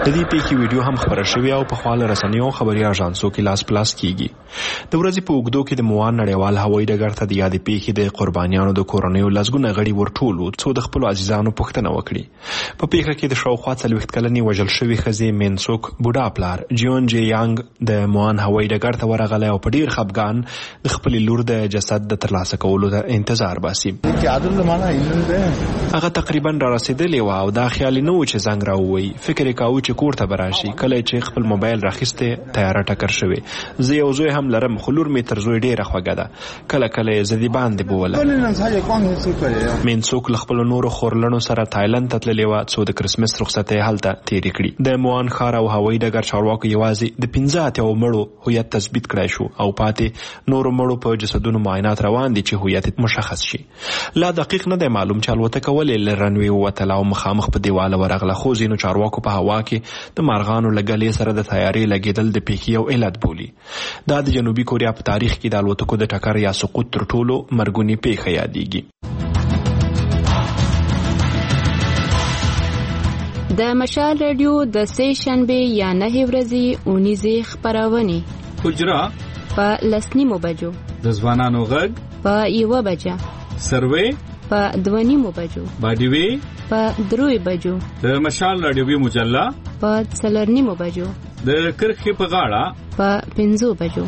د دې پیښې ویډیو هم خبره شوې او په خپل رسنیو خبري اژانسو کې لاس پلاس کیږي. د ورځې په اوږدو کې د موان نړیوال هوایي ډګر ته د یادې پیښې د قربانیانو د کورنیو لسګونه غړي ورټولو څو د خپل عزیزانو پوښتنه وکړي. په پیښه کې د شاوخوا څلوېښت کلنې وژل شوې ښځې مینسوک بوډا پلار جیون جی یانګ د موان هوایي ډګر ته ورغلی او په ډیر خفګان د خپلې لور د جسد د ترلاسه کولو ته انتظار باسي. هغه تقریبا را رسېدلې وه او دا خیال نه و چې زنګ راووایي. فکر یې کاوه چې کور ته به راشي. کله چې خپل موبایل راخیستی تیاره ټکر شوې. زه یو زوی هم لرم خو لور مې تر زوی ډېره خوږه ده. کله کله یې زه دې باندې بوله. مینسوک له خپلو نورو خورلڼو سره تایلند ته تللې وه څو د کرسمس رخصتۍ هلته تېرې کړي. د موان ښار او هوایي ډګر چارواکو یوازې د پنځه اتیاو مړو هویت تثبیت کړی شو او پاتې نورو مړو په جسدونو معاینات روان دي چې هویت مشخص شي. لا دقیق نه دی معلوم چې الوتکه ولې له رنوې ووتله او مخامخ په دیواله ورغله، خو ځینو چارواکو په هوا کې د مارغانو له ګلې سره د طیارې لګېدل د پیښې یو علت بولي. دا د جنوبي کوریا په تاریخ کې د الوتکو د ټکر یا سقوط تر ټولو مرګونې پیښه یادېږي. د مشال رادیو د سې شنبې یا نهې ورځې اونیزې خپرونې حجره په لس نیمو بجو، د ځوانانو غږ په یوه بجه، سروې په دوه نیمو بجو، باډیوي په دروي بجو، د مشال رادیوي مجله په څلور نیمو بجو، د کرخې په غاړه په پنځو بجو.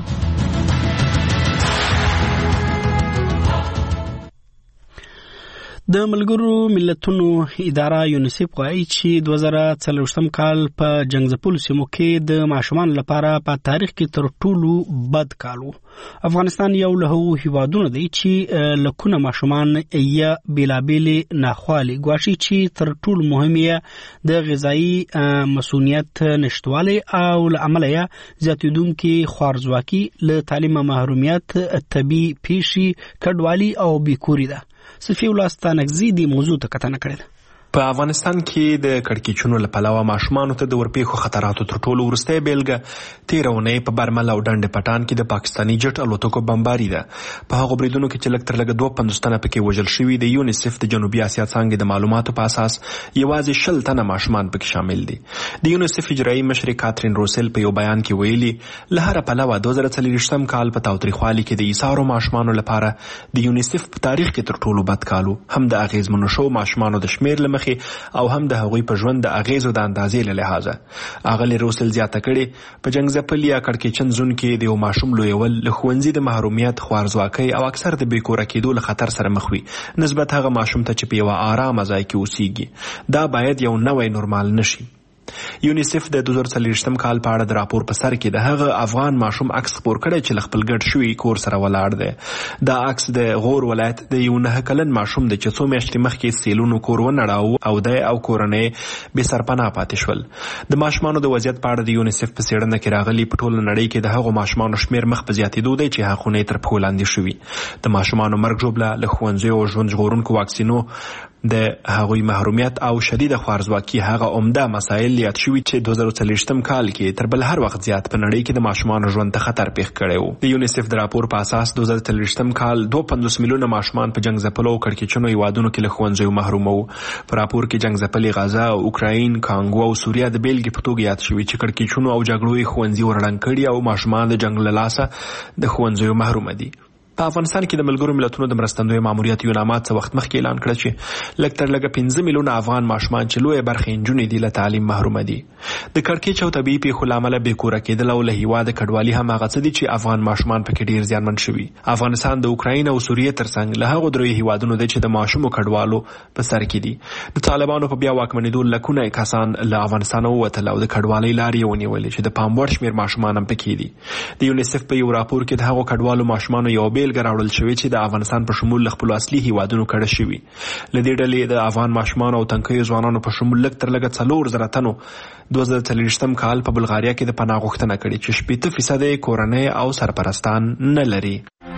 د ملګرو ملتونو اداره یونیسف وايي چې دوه زره څلوېښتم کال په جنګځپلو سیمو کې د ماشومانو لپاره په تاریخ کې تر ټولو بد کال و. افغانستان یو له هغو هیوادونو دی چې لکونه ماشومان یا بېلابېلې ناخوالې ګواښي چې تر ټولو مهم یې د غذایي مسؤلیت نشتوالی او له امله یې زیاتېدونکې خوارځواکي، له تعلیمه محرومیت، طبي پیښې، کډوالي او بېکوري ده. صفی الله ستانکزی دی موضوع ته کتنه کړې ده. په افغانستان کې د کړکېچونو له پلوه ماشومانو ته د ورپېښو خطراتو تر ټولو وروستۍ بیلګه تېره اونۍ په برمل او ډنډ پټان کې د پاکستاني جټ الوتکو بمباري ده. په هغو بریدونو کې چې لږ تر لږه دوه پنځوس تنه پکې وژل شوي، د یونیسف د جنوبي اسیا څانګې د معلوماتو په اساس یوازې شل تنه ماشومان پکې شامل دي. د یونیسف اجرایي مشرې کاترین روسل په یو بیان کې ویلي له هره پلوه دوه زره څلېرویشتم کال په تاوتریخوالي کې د ایثارو ماشومانو لپاره د یونیسف په تاریخ کې تر ټولو بد کال و، هم د اغېزمنو شوو ماشومانو د شمېر له او هم د هغوی په ژوند د اغیزو د اندازې له لحاظه. اغلې روسل زیاته کړې په جنګځپل یا کړکېچن زون کې د یو ماشوم لویول له ښوونځي د محرومیت، خوارځواکۍ او اکثر د بېکوره کېدو له خطر سره مخ وي نسبت هغه ماشوم ته چې په یوه آرامه ځای کې اوسیږي. دا باید یو نوی نورمال نشي. یونیسف د دوه زره څلېرویشتم کال په اړه د راپور په سر کې د هغه افغان ماشوم عکس خپور کړی چې له خپل ګډ شوي کور سره ولاړ دی. دا عکس د غور ولایت د یو نهه کلن ماشوم دی چې څو میاشتې مخکې سیلونو کور ونړاوه او دی او کورنۍ بې سرپناه پاتې شول. د ماشومانو د وضعیت په اړه د یونیسف په څېړنه کې راغلي په ټوله نړۍ کې د هغو ماشومانو شمېر مخ په زیاتېدو دی چې حقونه یې تر پښو لاندې شوي. د ماشومانو مرګ ژوبله له ښوونځیو او ژوند ژغورونکو واکسینو د هغوی محرومیت او شدید خوارځواکي هغه عمده مسایل یاد شوي چې دوه زره څلېرویشتم کال کې تر بل هر وخت زیات په نړۍ کې د ماشومانو ژوند ته خطر پیښ کړی و. د یونیسف د راپور په اساس دوه زره څلېرویشتم کال دوه پنځوس میلیونه ماشومان په جنګځپلو او کړکېچنو هیوادونو کې له ښوونځیو محروم وو. په راپور کې جنګځپلې غزه، اوکراین، کانګو او سوریه د بیلګې په توګه یاد شوي چې کړکېچونو او جګړو یې ښوونځي ورړنګ کړي او ماشومان د جنګ له لاسه د ښوونځیو محرومه دي. په افغانستان کې د ملګرو ملتونو د مرستندوی ماموریت یوناما څه وخت مخکې اعلان کړ چې لږ تر لږه پنځه میلیونه افغان ماشومان چې لویه برخه نجونې دي له تعلیم محرومه دي. د کړکېچ او طبیعي پیښو له امله بېکوره کېدل او له هېواده کډوالي هم هغه څه دي چې افغان ماشومان پکې ډېر زیانمن شوي. افغانستان د اوکراین او سوریې ترڅنګ له هغو دریو هېوادونو دی چې د ماشومو کډوالو په سر کې دي. د طالبانو په بیا واکمنېدو لکونه کسان له افغانستانه ووتل او د کډوالۍ لارې یې ونیولې چې د پام وړ شمېر ماشومان هم پکې دي. د یونیسف په یو راپور کې د هغو کډوالو ماشومانو یوه بیلګه راوړل شوې چې د افغانستان په شمول له خپلو اصلي هیوادونو کډه شوي. له دې ډلې د افغان ماشومانو او تنکیو ځوانانو په شمول لږ تر لږه څلور زره تنو دوه زره څلېرویشتم کال په بلغاریا کې د پناه غوښتنه کړې چې شپېته فیصده یې کورنۍ او سرپرستان نه لري.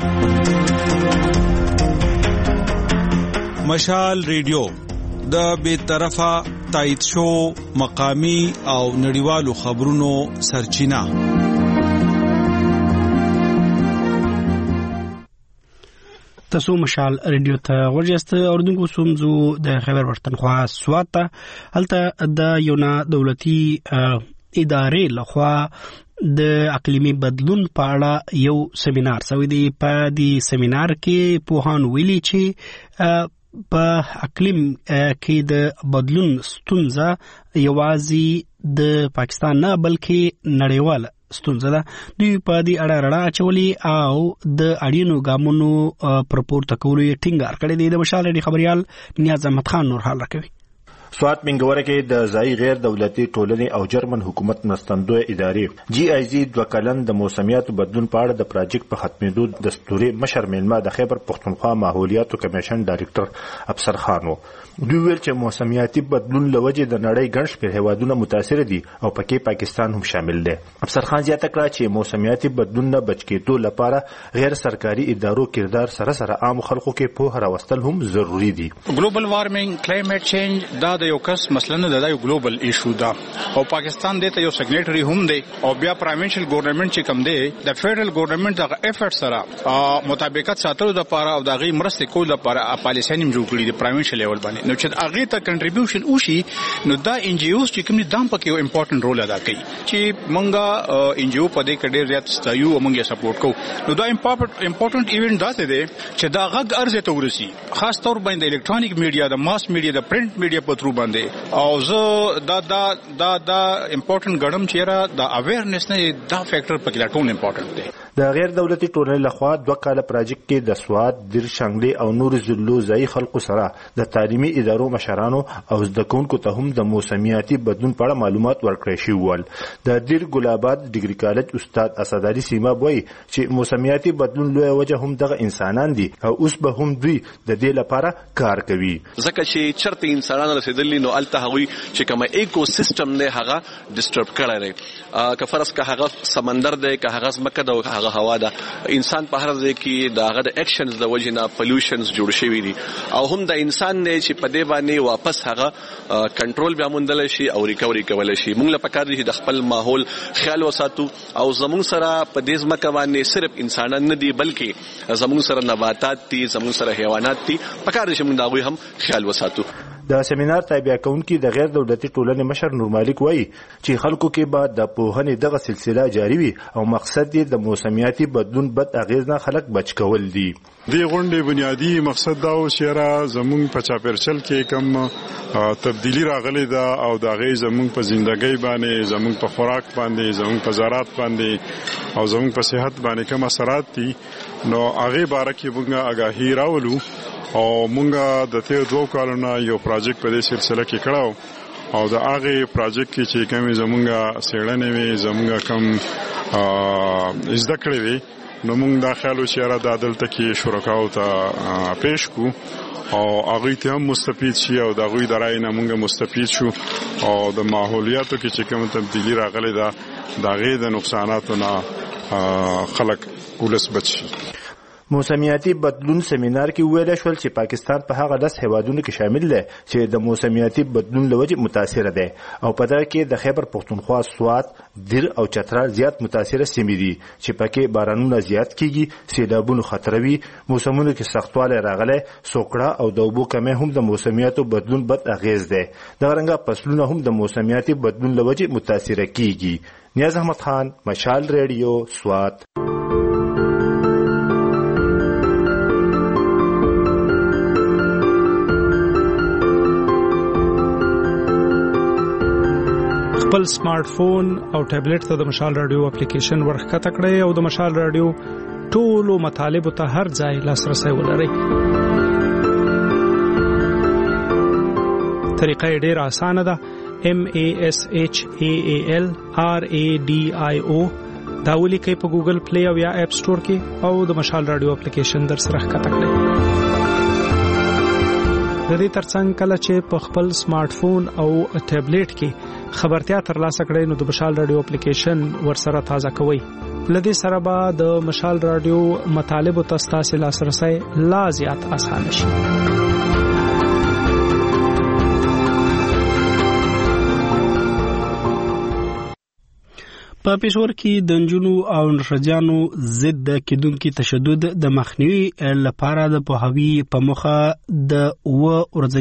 مشال ریډیو د بې طرفه تایید شو مقامی او نړیوالو خبرونو سرچینه. تاسو مشال ریډیو ته ورجست اوردونکو سومزو د خیبر پښتونخوا سوات هلته د یو نه دولتي ادارې لخوا د اقلیمي بدلون په اړه یو سیمینار شوی دی. په دې سیمینار کې پوهان ویلي چې په اقلیم کې د بدلون ستونزه یوازې د پاکستان نه بلکې نړیواله ستونزه ده. دوی په دې اړه رڼا اچولي او د اړینو ګامونو پر پورته کولو یې ټینګار کړی دی. د مشال ریډیو خبريال نیاز احمد خان نور حال راکوي. سوات منګوره کې د ځای غیر دولتي ټولنې او جرمن حکومت مرستندوی ادارې جی آی زی دوه کلن د موسمیاتو بدلون په اړه د پروجیکټ په ختمېدو د دستوري مشر میلمه د خیبر پښتونخوا ماحولیاتو کمیشن ډایرکټر افسر خان وو. دوی ویل چې موسمیاتي بدلون لوجه د نړۍ ګڼ شمېر هیوادونه متاثر دي او پکې پاکستان هم شامل دی. افسر خان زیاته کړه چې موسمیاتي بدلون نه بچ کېدو لپاره غیر سرکاري ادارو کردار سره سره عام خلکو کې پوهه راوستل هم ضروری دي. ګلوبل وارمنګ کلایمټ چینج دا د یو کس مسله نه ده، یو ګلوبل ایشو ده او پاکستان دې ته یو سیګنیټری هم دی او بیا پروینشل ګورنمنت چې کم دی د فدرل ګورنمنت د افورټ سره مطابقت ساتلو لپاره او د غي مرسته کول لپاره پالیسي نیم جوړ کړی دی پروینشل لیول باندې. نو چې هغه ته کنټریبیوشن وشي نو دا ان جی اوز چې کوم دي دام پکې یو امپورټنت رول ادا کوي چې مونږه ان جی او په دې کې ډېر زیات ستایو او مونږه سپورټ کوو. نو دا امپورټنت امپورټنت ایونت دا دی چې دا غږ ارزه ته ورسي، خاص طور باندې الکترونیک میډیا د ماس میډیا د پرنٹ میډیا په ترو باندې او زه دا دا دا دا امپورټنت ګڼم چې را د اویرنس نه دا فیکٹر پکې لا ټول امپورټنت دی. د غیر دولتي ټولنې لخوا دوه کاله پروجیکټ کې د سواد، دیر شنګلي او نور ضلعو ځای خلکو سره د تعلیمي ادارو مشرانو او زده کوونکو ته هم د موسمیاتي بدلون په اړه معلومات ورکړل شوي ول. د دیر ګلاباد ډیګري کالج استاد اسدالي سیماب وایي چې موسمیاتي بدلون لویه وجه هم دغه انسانان دي او اوس به هم دوی د دې لپاره کار کوي. ځکه چې چرته انسانان رسیدلی نو الته هغوی چې کوم ایکو سیستم نه هغه ډیسټرب کړی دی، که فرض که هغه سمندر دی، که هغه ځمکه ده، هغه هوا ده. انسان په هر ځای کې د هغه د اکشنز د وجې نه پلیوشنز جوړ شوي دي او هم د انسان نه چې په دې باندې واپس هغه کنټرول بیا موندلی شي او ریکوري کولی شي. موږ له پکار دي چې د خپل ماحول خیال وساتو او زموږ سره په دې ځمکه باندې صرف انسانان نه دي بلکې زموږ سره نباتات دي، زموږ سره حیوانات دي، پکار دي چې موږ د هغوی هم خیال وساتو. د سیمینار تابع کوونکي د غیر دولتي ټولنې مشر نور مالک وایي چې خلکو کې به د پوهنې دغه سلسله جاری وي او مقصد یې د موسمیاتي بدلون بد اغیز نه خلک بچ کول دي. دې غونډې بنیادی مقصد دا و چې را زموږ په چاپیرچل کې کم تبدیلی راغلی ده او د هغې زموږ په زندګۍ باندې، زموږ په خوراک باندې، زموږ په زراعت باندې او زموږ په صحت باندې کم اثرات دي. نو هغې باره کې موږ آګاهي راولو او مونږه د تیر دوه کالو نه یو پروجیکټ په دې سلسله کې کړو او د هغه پروجیکټ کې چې کومې زمونږه سیړنې وي، زمونږه کم زده کړې وي، نو مونږ دا خیال چې را د دلته کې شرکاو ته پیش کو او هغوی ته هم مستفید شي او د هغوی د رایې نه مونږ مستفید شو او د ماحولیاتو کې چې کوم تبدیلي راغلی ده د هغې د نقصاناتو نه خلک ولس بچ شي. موسمیاتي بدلون سیمینار کې ویل شول چې پاکستان په هغه داس هیوادونو کې شامل دی چې د موسمیاتي بدلون لوجه متاثر دي او په دغه کې د خیبر پښتونخوا، سوات، دیر او چترال زیات متاثر سیمې دي چې پکې بارانونه زیات کیږي، سیلابونو خطر وي، موسمونو کې سختوالی راغلی، سوکړه او د اوبو کمی هم د موسمیاتو بدلون بد اغیز دی. دغه رنګه فصلونه هم د موسمیاتي بدلون لوجه متاثر کیږي. نیاز احمد خان، مشال ریډیو، سوات. خپل سمارټ فون او ټابلیټ ته د مشال رادیو اپلیکیشن ورخکته کړئ او د مشال رادیو ټولو مطالبو ته هر ځای لاسرسی ولرئ. طریقه یې ډېره اسانه ده. M A S H A A L R A D I O دا ولیکئ په ګوګل پلی او یا اپ سٹور کې او د مشال رادیو اپلیکیشن در سره ښکته کړئ. د دې ترڅنګ کله چې په خپل سمارټ فون او ټابلیټ کې خبرتیا ترلاسه کړئ نو د مشال رادیو اپلیکیشن ورسره تازه کوئ. لدې سره به د مشال رادیو مطالبو ته ستاسو لاسرسی لا زیات اسانه شي. په پېښور کې د نجونو او نرښځیانو ضد د کېدونکي تشدد د مخنیوي لپاره د پوهاوي په موخه د اوه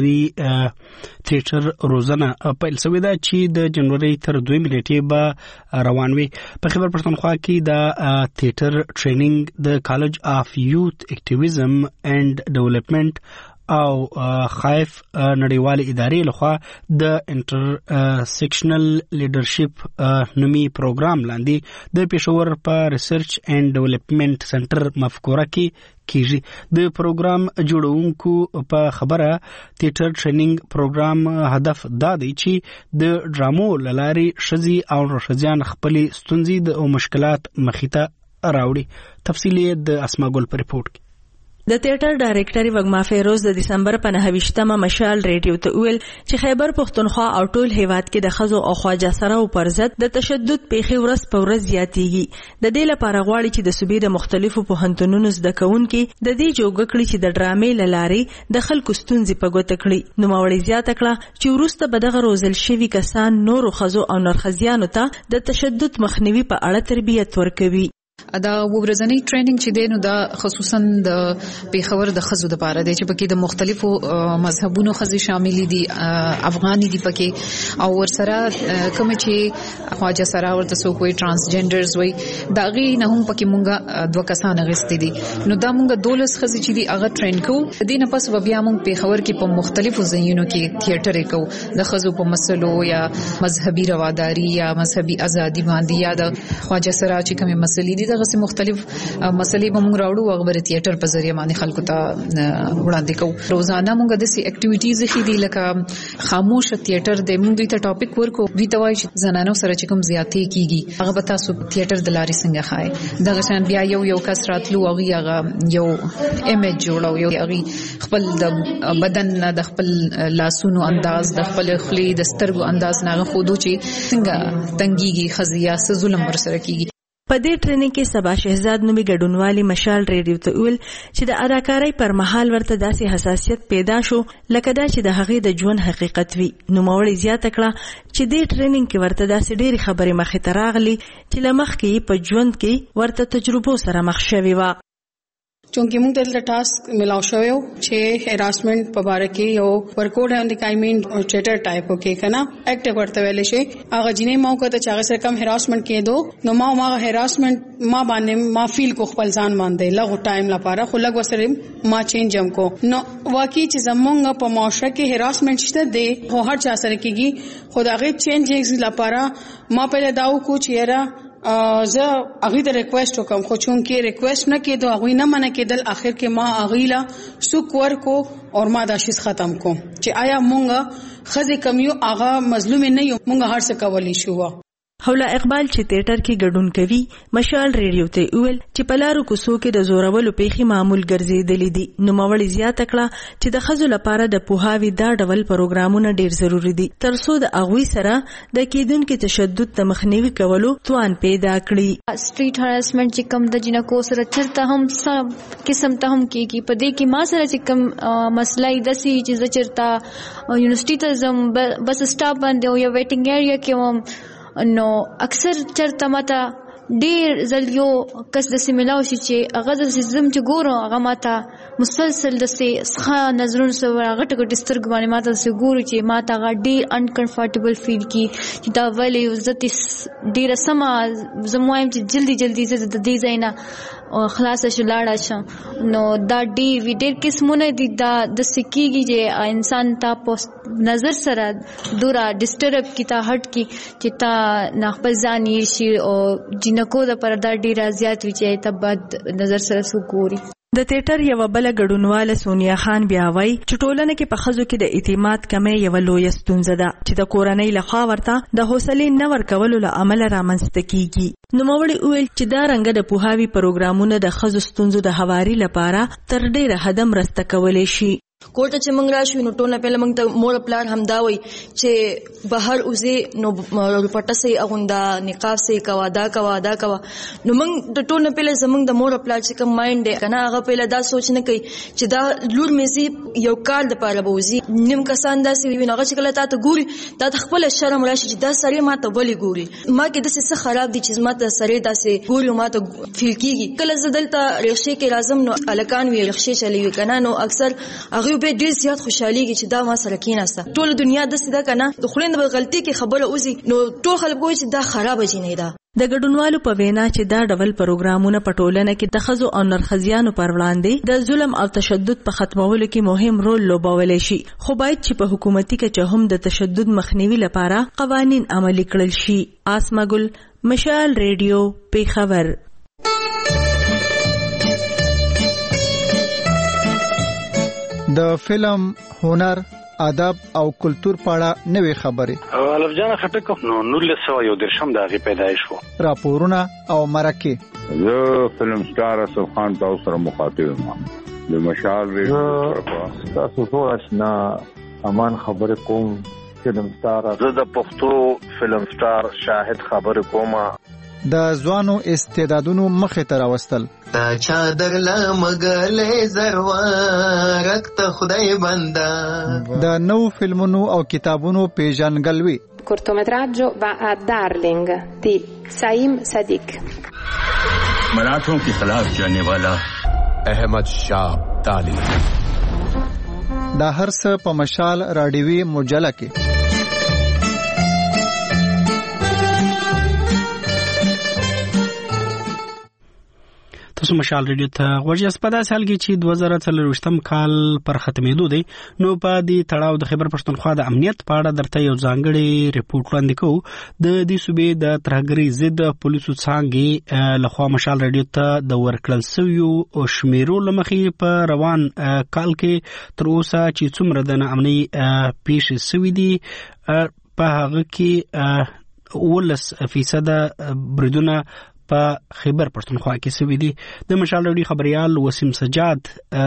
ورځني تیټر روزنه پیل شوې ده چې د جنوري تر دویمې نیټې به روان وي. په خیبر پښتونخوا کې د تیټر ټریننګ د کالج اف یوث اکټیویزم اینڈ ډیولپمنٹ او خایف نړیوال ادارې لخوا د انټر سیکشنل لیډرشپ نومي پروګرام لاندې د پېښور په ریسرچ اینڈ ډیولپمنٹ سنټر مفکوره کې کیږي. د پروګرام جوړونکو په خبره تیټر ټریننګ پروګرام هدف دا دی چې د ډرامو لارې ښځې او نرښځیان خپلې ستونزې او مشکلات مخې ته راوړي. تفصیل یې د اسما ګل په ریپورټ کې. د تیاتر ډایریکټر وګما فیروز د دسمبر په نهه ویشتمه مشال ریډیو ته ویل چې خیبر پښتونخوا او ټول هیواد کې د خزو او خواجه سره او پر ضد د تشدد پیښې ورځ په ورځ زیاتېږي. د دې لپاره غواړي چې د صوبې د مختلفو پوهنتونونو زده کوونکي د دې جوګه کړي چې د ډرامې له لارې د خلکو ستونزې په ګوته کړي. نوموړي زیاته کړه چې وروسته به دغه روزل شوي کسان نورو خزو او نرښځیانو ته د تشدد مخنیوي په اړه تربیت ورکوي. دا ورځنی ټریننګ چې دی نو دا خصوصا د پیښور د خزو د پاره دی چې پکې د مختلفو مذهبونو خزې شامل دي، افغاني دي پکې او ورسره کوم چې خواجه سره ورته څوک وي ترانسجنډرز وي دا غي نه هم پکې مونږه دوه کسان غستې دي. نو دا مونږه دولس خزې چې دي هغه ټرین کوو. د دې نه پس بیا مونږ پیښور کې په مختلفو ځایونو کې تھیټر کوو د خزو په مسلو یا مذهبي رواداری یا مذهبي ازادي باندې یا د خواجه سره چې کومه مسلې دي دغه مختلف مسلې به موږ راوړو او غبر تھیټر په ذریعہ باندې خلکو ته وړاندې کوو. روزانه موږ د سي اکټیویټیز خې دي لکه خاموش تھیټر د موږ دوی ته ټاپک ورکو دوی ته وایي چې زنانو سره چې کوم زیاتې کیږي هغه به تاسو تھیټر د لارې څنګه خای دغه شان بیا یو یو کس راتلو او هغه یو ایمیج جوړو یو هغه خپل د بدن د خپل لاسونو انداز د خپل خولې د سترګو انداز نه خودو چې څنګه تنګيږي خزیا سره ظلم ورسره کیږي. په دې ټریننګ کې سبا شهزاد نومي ګډونوالي مشال ریډیو ته ویل چې د اداکارۍ پر مهال ورته داسې حساسیت پیدا شو لکه دا چې د هغې د ژوند حقیقت وي. نوموړي زیاته کړه چې دې ټریننګ کې ورته داسې ډېرې خبرې مخې ته راغلي چې له مخکې په ژوند کې ورته تجربو سره مخ شوې وه. چونکه موږ ته ټاسک ملاو شوی چې هراسمنت په باره کې یو ورکوډ هم د کایمین چیټر ټایپ کې کنه اکټ ورته ویل شي هغه جنې مو کته چې هغه سره کم هراسمنت کېدو نو ما ما هراسمنت ما باندې ما فیل کو خپل ځان باندې لغو ټایم لپاره خو لګ وسره ما چینج هم کو نو واقعي چې زمونږ په معاشره کې هراسمنت شته دی خو هر چا سره کېږي خو دا غي چینج لپاره ما پیدا داو کو چیرې زه هغه ته ریکوست وکم خو چون کې ریکوست نه کېدو هغه نه منه کېدل اخر کې ما اغیلا سوک ورکو او ما دا شیز ختم کوم چې آیا مونږه خزه کمیو هغه مظلوم نه یو مونږه هر څه کولی شو. حولا اقبال چې تیټر کې ګډون کوي مشال ریډیو ته ویل چې په لارو کوڅو کې د زورولو پیښې معمول ګرځېدلې دي. نوموړي زیاته کړه چې د ښځو لپاره د پوهاوي دا ډول پروګرامونه ډېر ضروري دي ترڅو د هغوی سره د کېدونکي تشدد ته مخنیوي کولو توان پیدا کړي. سټریټ هراسمنټ چې کوم د جنکو سره چرته هم قسم ته هم کېږي په دې کې ما سره چې کوم مسله یې داسې چې زه چرته یونیورسټي ته ځم بس سټاپ باندې او یا ویټینګ ایریا کې وم نو اکثر چرته ماته ډیر ځل یو کس داسې ملاو شي چې هغه داسې زم چې ګورو هغه ماته مسلسل داسې څخه نظرونه سره غټ غټ سترګې باندې ماته داسې ګورو چې ماته هغه ډیر انکمفرټیبل فیل کی چې دا ولې عزت ډیره سمه زه وایم چې جلدي جلدي زه د دې ځای نه خلاص شو لاړه شم نو دا ډیر وی ډیر قسمونه دي دا داسې کېږي چې انسان ته په نظر سره دوره ډسټرب کی تا هټ کی چې تا نه خپل ځان یې شي او جنکو د پردا ډیر زیات وی چې ته بد نظر سره وګوري. د تیټر یو بل ګډونواله سونیا خان بیا وایي چې ټولنه کې په ښځو کې د اعتماد کمی یوه لویه ستونزه ده چې د کورنۍ لخوا ورته د حوصلې نه ورکولو له امله رامنځته کیږي. نوموړي وویل چې دا رنګه د پوهاوي پروګرامونه د ښځو ستونزو د هواري لپاره تر ډیره حده مرسته کولی شي. کوټه چې موږ راشو نو ټول نه پهله موږ ته مور پلار همدا وي چې بهر اوځي نو پټه سي اغوندا نقاب سي کوا دا کوا دا کوا نو موږ د ټول نه پهله زموږ د مور پلار چې کوم مایند دی کنه هغه پهله دا سوچ نه کوي چې دا لور مې یو کال د پاره بوزي نیم کسان دا سي وینغه چې کله تا ته ګوري دا خپل شرم راشي چې دا سړی ما ته ولي ګوري ما کې د څه خراب دي چې ما ته سړی دا سي ګوري ما ته فیل کیږي کله زدلته رښې کې لازم نو الکان وی رښې چلی وی کنه نو اکثر هغه به ډیر زیات خوشحاليږي چې دا ما سره کیناسته ټول دنیا د سیده کنه د خلین د غلطي کې خبره اوزي نو ټول خلک وایي چې دا خراب جي نه ده. د ګډونوالو په وینا چې دا ډول پروګرامونه په ټولنه کې د ښځو او نرخزیانو پر وړاندې د ظلم او تشدد په ختمولو کې مهم رول لوبولی شي خو باید چې په حکومتي کچه هم د تشدد مخنیوي لپاره قوانین عملي کړل شي. آسما ګل، مشال ریډیو، پیښور. د فلم، هنر، ادب او کلچر په اړه نوې خبرې الف جان خټک نو نولس سوه یو درشم د هغې پیدایش و. راپورونه او مرکې. زه فلم سټار اسف خان تاسو سره مخاطب یم د مشال ریډیو تاسو ټول آشنا امان خبرې کوم. فلم سټار زه د پښتو فلم سټار شاهد خبرې کوم. د ځوانو استعدادونو مخې ته راوستل. تا چادر لمګلې زروارت ته خدای بندا. د نو فلمونو او کتابونو پیژنګلوي. cortometraggio va a Darling di Saim Sadiq. मराठों के खिलाफ जाने वाला अहमद शाह ताली. دا هر څه په مشال راډیوي مجله کې. تاسو مشال ریډیو ته غوږی په داسې حال کې چې دوه زره څلرویشتم کال پر ختمېدو دی نو په دې تړاو د خیبر پښتونخوا د امنیت په اړه درته یو ځانګړی ریپورت وړاندې کوو. د دې صوبې د ترهګرۍ ضد پولیسو څانګې لخوا مشال ریډیو ته د ورکړل شویو شمیرو له مخې په روان کال کې تر اوسه چې څومره د ناامنۍ پیښې شوي دي په هغه کې اوولس فیصده بریدونه په خیبر پښتونخوا کې شوي دي. د مشال ریډیو خبريال وسیم سجاد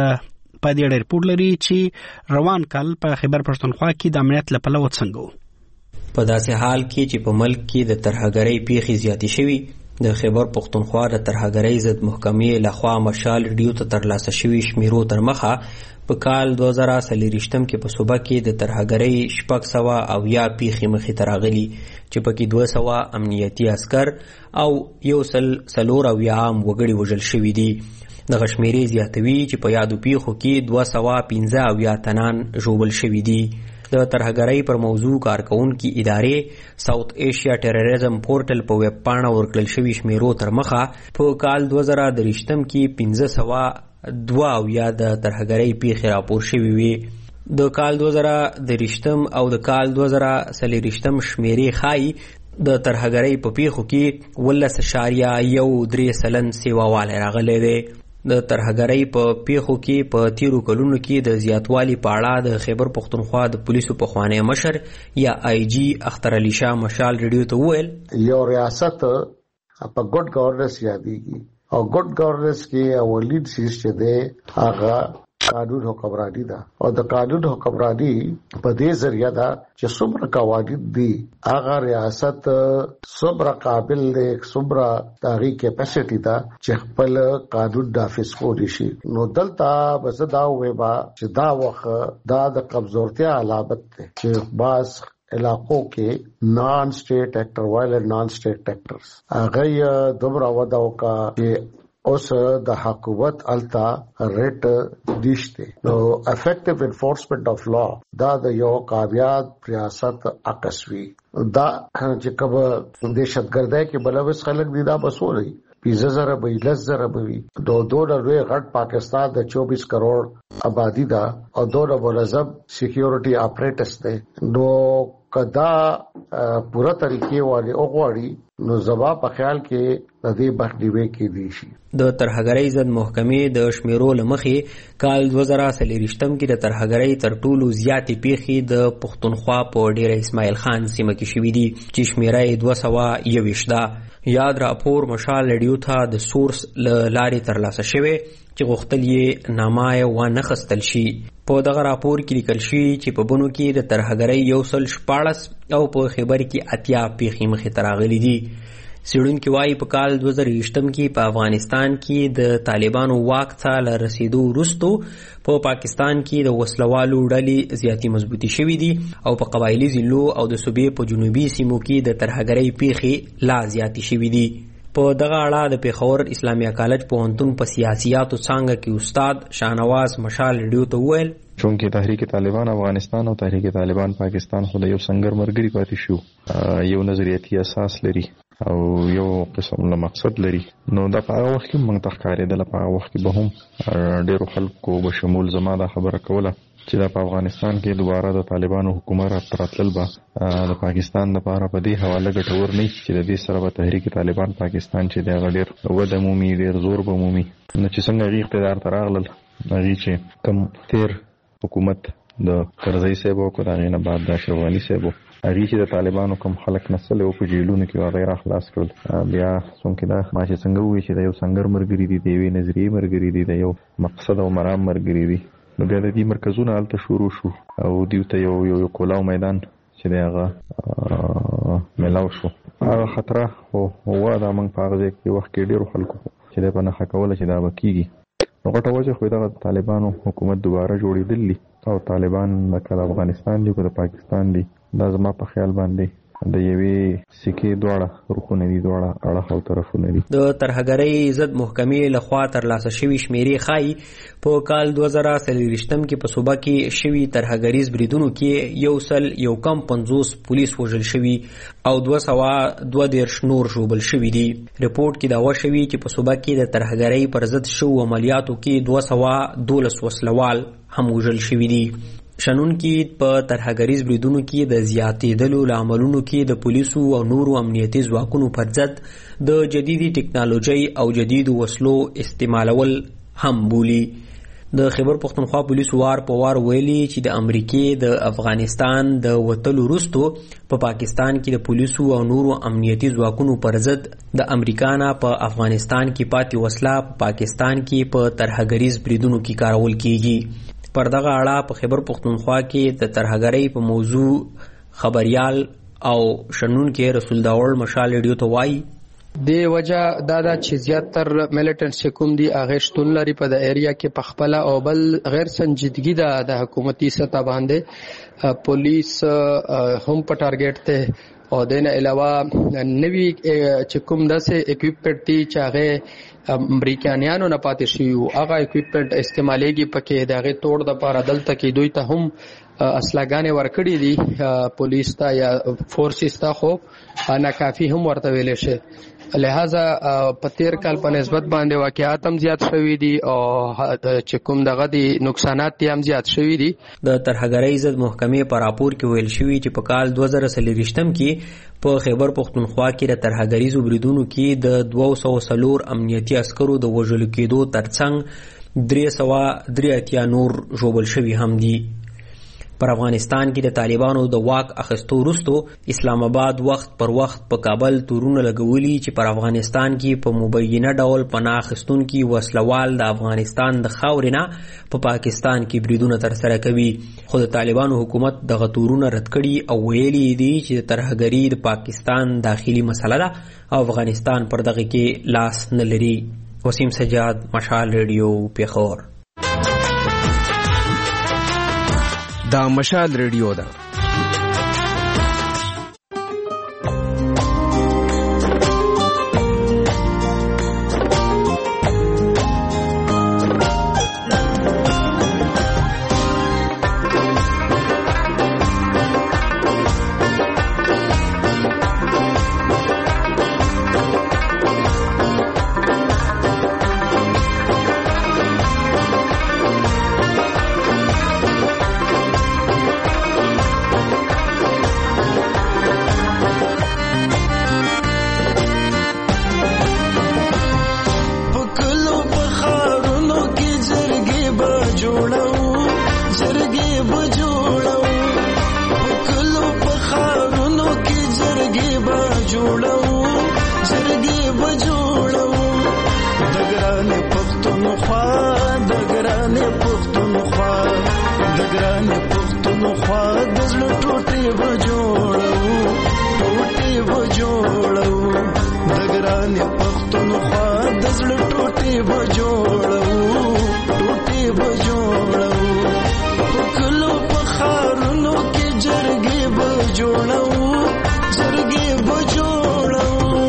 په دې اړه ریپورت لري چې روان کال په خیبر پښتونخوا کې د امنیت له پلوه څنګه و. په داسې حال کې چې په ملک کې د ترهګرۍ پیښې زیاتې شوي د خیبر پښتونخوا د ترهګرۍ ضد محکمې لخوا مشال ریډیو ته ترلاسه شوي شمیرو تر مخه په کال دوه زره څلوېښتم کې په صوبه کې د ترهګرۍ شپږ سوه اویا پیښې مخې ته راغلي چې پکې دوه سوه امنیتي عسکر او یو سل څلور اویا عام وګړي وژل شوي دي. دغه شمیرې زیاتوي چې په یادو پیښو کې دوه سوه پنځه اویا تنان ژوبل شوي دي. د ترهګرۍ پر موضوع کارکونکي ادارې ساوث ایشیا ټیرریزم پورټل په ویب پاڼه ورکړل شوي شمیرو تر مخه په کال دوه زره درویشتم کې پنځه سوه دوه اویا د ترهګرۍ پیښې راپور شوي وي. د کال دوه زره درویشتم او د کال دوه زره څلوېښتم شمیرې ښایي د ترهګرۍ په پیښو کې اوولس اعشاریه یو درې سلن سیواوالی راغلی دی. د ترهګرۍ په پیښو کې په تیرو کلونو کې د زیاتوالي په اړه د خیبر پښتونخوا د پولیسو پخوانی مشر یا آی جی اختر علي شاه مشال ریډیو ته وویل یو ریاست په ګډ ګورننس یادېږي او ګډ ګورننس کې اولین چیز چې دی هغه قانون حکمرانی ده او د قانون حکمرانی په دې ذریعہ ده چې څومره قوانین دي هغه ریاست څومره قابل دی څومره داغي کیپاسټی ده چې خپل قانون نافذ کولی شي. نو دلته بس دا وایي چې دا وخت دا د کمزورتیا علامت ده چې باز علاقوں کې نان سٹیٹ ایکٹر وائلنٹ نان سٹیٹ ایکٹرز هغه دومره وداو کا چې اوس د حکومت التا ریټ دیشته نو افیکټیو انفورسمنٹ اف لا دا د یو کامیاب ریاست اکسوي دا چې کوم دهشتګردۍ کې بلوس خلک دي دا بسولي پنځه زره به لس زره به دو دوه لوی غټ پاکستان د چوبیس کروڑ آبادی دا او دوه منظم سکیورټي اپریټس دی نو کدا پورا طریقې والے اوغواړي نو زبا په خیال کې د دې بخډیوي کې دي شي. د ترهګرۍ ضد محکمې د شمیرو لمخې کال دوه زره څلوېښتم کې د ترهګرۍ تر ټولو زیاتې پیښې د پښتونخوا په ډیره اسماعیل خان سیمه کې شوي دي چې شمیره یې دوه سوه یوویشت ده. یاد راپور مشال ریډیو ته د سورس له لارې ترلاسه شوی چې غوښتل یې نامه وانه خستل شي. په دغه راپور کې لیکل شوي چې په بنو کې د ترهګرۍ یو سل شپاړس او په خیبر کې اتیا پیښې مخې ته راغلي دي. څېړونکي وایي په کال دوه زره یوویشتم کې په افغانستان کې د طالبانو واک ته له رسېدو وروستو په پاکستان کې د وسلوالو ډلې زیاتې مضبوطې شوي دي او په قبایلي ضلعو او د صوبې په جنوبي سیمو کې د ترهګرۍ پیښې لا زیاتې شوي دي. په دغه اړه د پیښور اسلامیه کالج پوهنتون په سیاسیاتو څانګه کې استاد شاهنواز مشال ریډیو ته وویل چونکه تحریک طالبان افغانستان او تحریک طالبان پاکستان خو د یو سنگر مرګري پاتې شو، یو نظریاتي اساس لري او یو قسم له مقصد لري. نو دا په هغه وخت کې موږ ته ښکارېدله، په هغه وخت کې به هم ډېرو خلکو به شمول زما دا خبره کوله چې دا په افغانستان کې دوباره د طالبانو حکومت راتلل به د پاکستان دپاره په دې حواله ګټور نه چې د دې سره به تحریک طالبان پاکستان چې دی هغه ډېر وده مومي، ډېر زور به مومي. نو چې څنګه هغې اقتدار ته راغلل، هغې چې کوم تیر حکومت د کرزي صاحب او که د هغې نه بعد د اشرف غني صاحب هغې چې د طالبانو کوم خلک نسلی وو په جیلونو کې هغې را خلاص کړل. بیا څومکې دا ما چې څنګه ووایي چې د یو سنګر ملګري دي، د یوې نظریې ملګري دي، د یو مقصد او مرام ملګري دي. نو بیا د دې مرکزونه هلته شروع شو او دوی ته یو یو کولاو میدان چې دی هغه میلاو شو. هغه خطره خو وه دا موږ په هغه ځای کې وخت کې ډېرو خلکو چې دی په نښه کوله چې دا به کېږي. نو غټه وجه خو دغه طالبانو حکومت دوباره جوړېدل دي او طالبان که د افغانستان دي که د پاکستان دي، دا زما په خیال باندې د یوې سکې دواړه رخونه دي، دواړه اړخ او طرفونه دي. د ترهګرۍ ضد محکمې لخوا ترلاسه شوي شمیرې ښایي په کال دوه زره څلوېښتم کې په صوبه کې شوي ترهګریز بریدونو کې یو سل یو کم پنځوس پولیس وژل شوي او دوه سوه دوه دېرش نور ژوبل شوي دي. رپورټ کې دعوه شوي چې په صوبه کې د ترهګرۍ پر ضد شوو عملیاتو کې دوه سوه دولس وسلوال هم وژل شوي دي. شنونکي په ترهګریز بریدونو کې د زیاتېدلو له عملونو کې د پولیسو او نورو امنیتي ځواکونو پر ضد د جدیدي ټکنالوژۍ او جدیدو وسلو استعمالول هم بولي. د خیبر پښتونخوا پولیسو وار په وار ویلي چې د امریکې د افغانستان د وتلو وروستو په پاکستان کې د پولیسو او نورو امنیتي ځواکونو پر ضد د امریکا نه په افغانستان کې پاتې وسله په پاکستان کې په ترهګریز بریدونو کې کارول کیږي. پر دغه اړه په خیبر پښتونخوا کې د ترهګرۍ په موضوع خبريال او شنونکي رسول داول مشال ریډیو ته وایي د وجه دا دا چې زیاتر میلیټنټ چې کوم دي هغه شتون لري په د ایریا کې په خپل او بل غیر سنجیدګي ده د حکومتي سطح باندې پولیس هم په ټارګټ ته او دین علاوه نوی چې کوم داسې اکوپمنټ دي چې هغه امریکایانو نه پاتې شي او هغه اکوپمنټ استعمالېږي پکې دغه توړ د پاره دلته کې دوی ته هم اسلحه‌ګانې ورکړي دي پولیس ته یا فورسز ته، خو ناکافي هم ورته ویل شي. لہذا په تیر کال په نسبت باندې واقعات هم زیات شوي دي او چې کوم دغه دي نقصانات هم زیات شوي دي. د ترهګرۍ ضد محکمې په راپور کې ویل شوي چې په کال دوه زره څلوېښتم کې په خیبر پښتونخوا کې د ترهګریزو بریدونو کې د دوه سوه څلور امنیتي عسکرو د وژل کېدو ترڅنګ درې سوه درې اتیا نور ژوبل شوي هم دي. پر افغانستان کې د طالبانو د واک اخیستو وروستو اسلام آباد وخت پر وخت په کابل تورونه لګولي چې پر افغانستان کې په مبینه ډول پناه اخیستونکي وسلوال د افغانستان د خاورې نه په پاکستان کې بریدونه ترسره کوي. خو د طالبانو حکومت دغه تورونه رد کړي او ویلي دي چې ترهګري د پاکستان داخلي مسله ده او افغانستان پر دغه کې لاس نه لري. وسیم سجاد، مشال ریډیو، پیښور. دا مشال ریډیو ده. جوړو زرګي بجوړو د ګران پښتونخوا ګرانې پښتونخوا د زړه ټوټې به جوړو ټوټې به جوړو د ګرانې پښتونخوا د زړه ټوټې به جوړو ټوټې به جوړو په کلو په ښارونو کې جرګې به جوړو جرګې به جوړو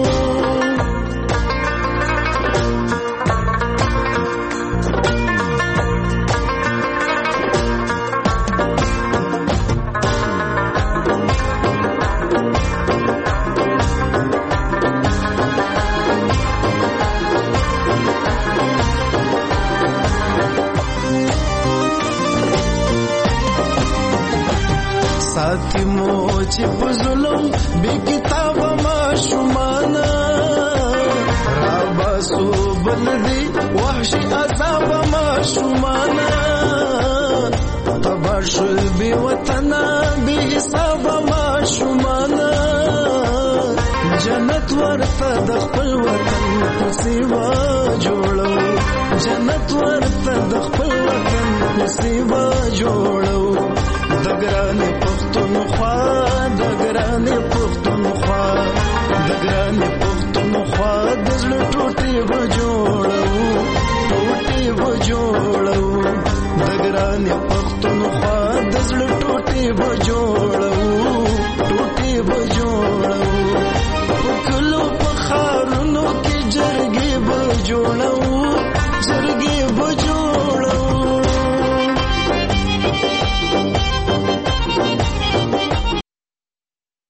ساتي مو چې په ظلم بې کتابه ماشومانه راباسو بل دي وحشي عذابه ماشومانه تباه شول بې وطنه بې حسابه ماشومانه جنت ورته د خپل وطن کوڅې به جوړو جنت ورته د خپل وطن کوڅې به جوړو د ګرانې پښتونخوا د ګرانې پښتونخوا د ګرانې پښتونخوا د زړه ټوټې به جوړو ټوټې به جوړو د ګرانې پښتونخوا د زړه ټوټې به جوړو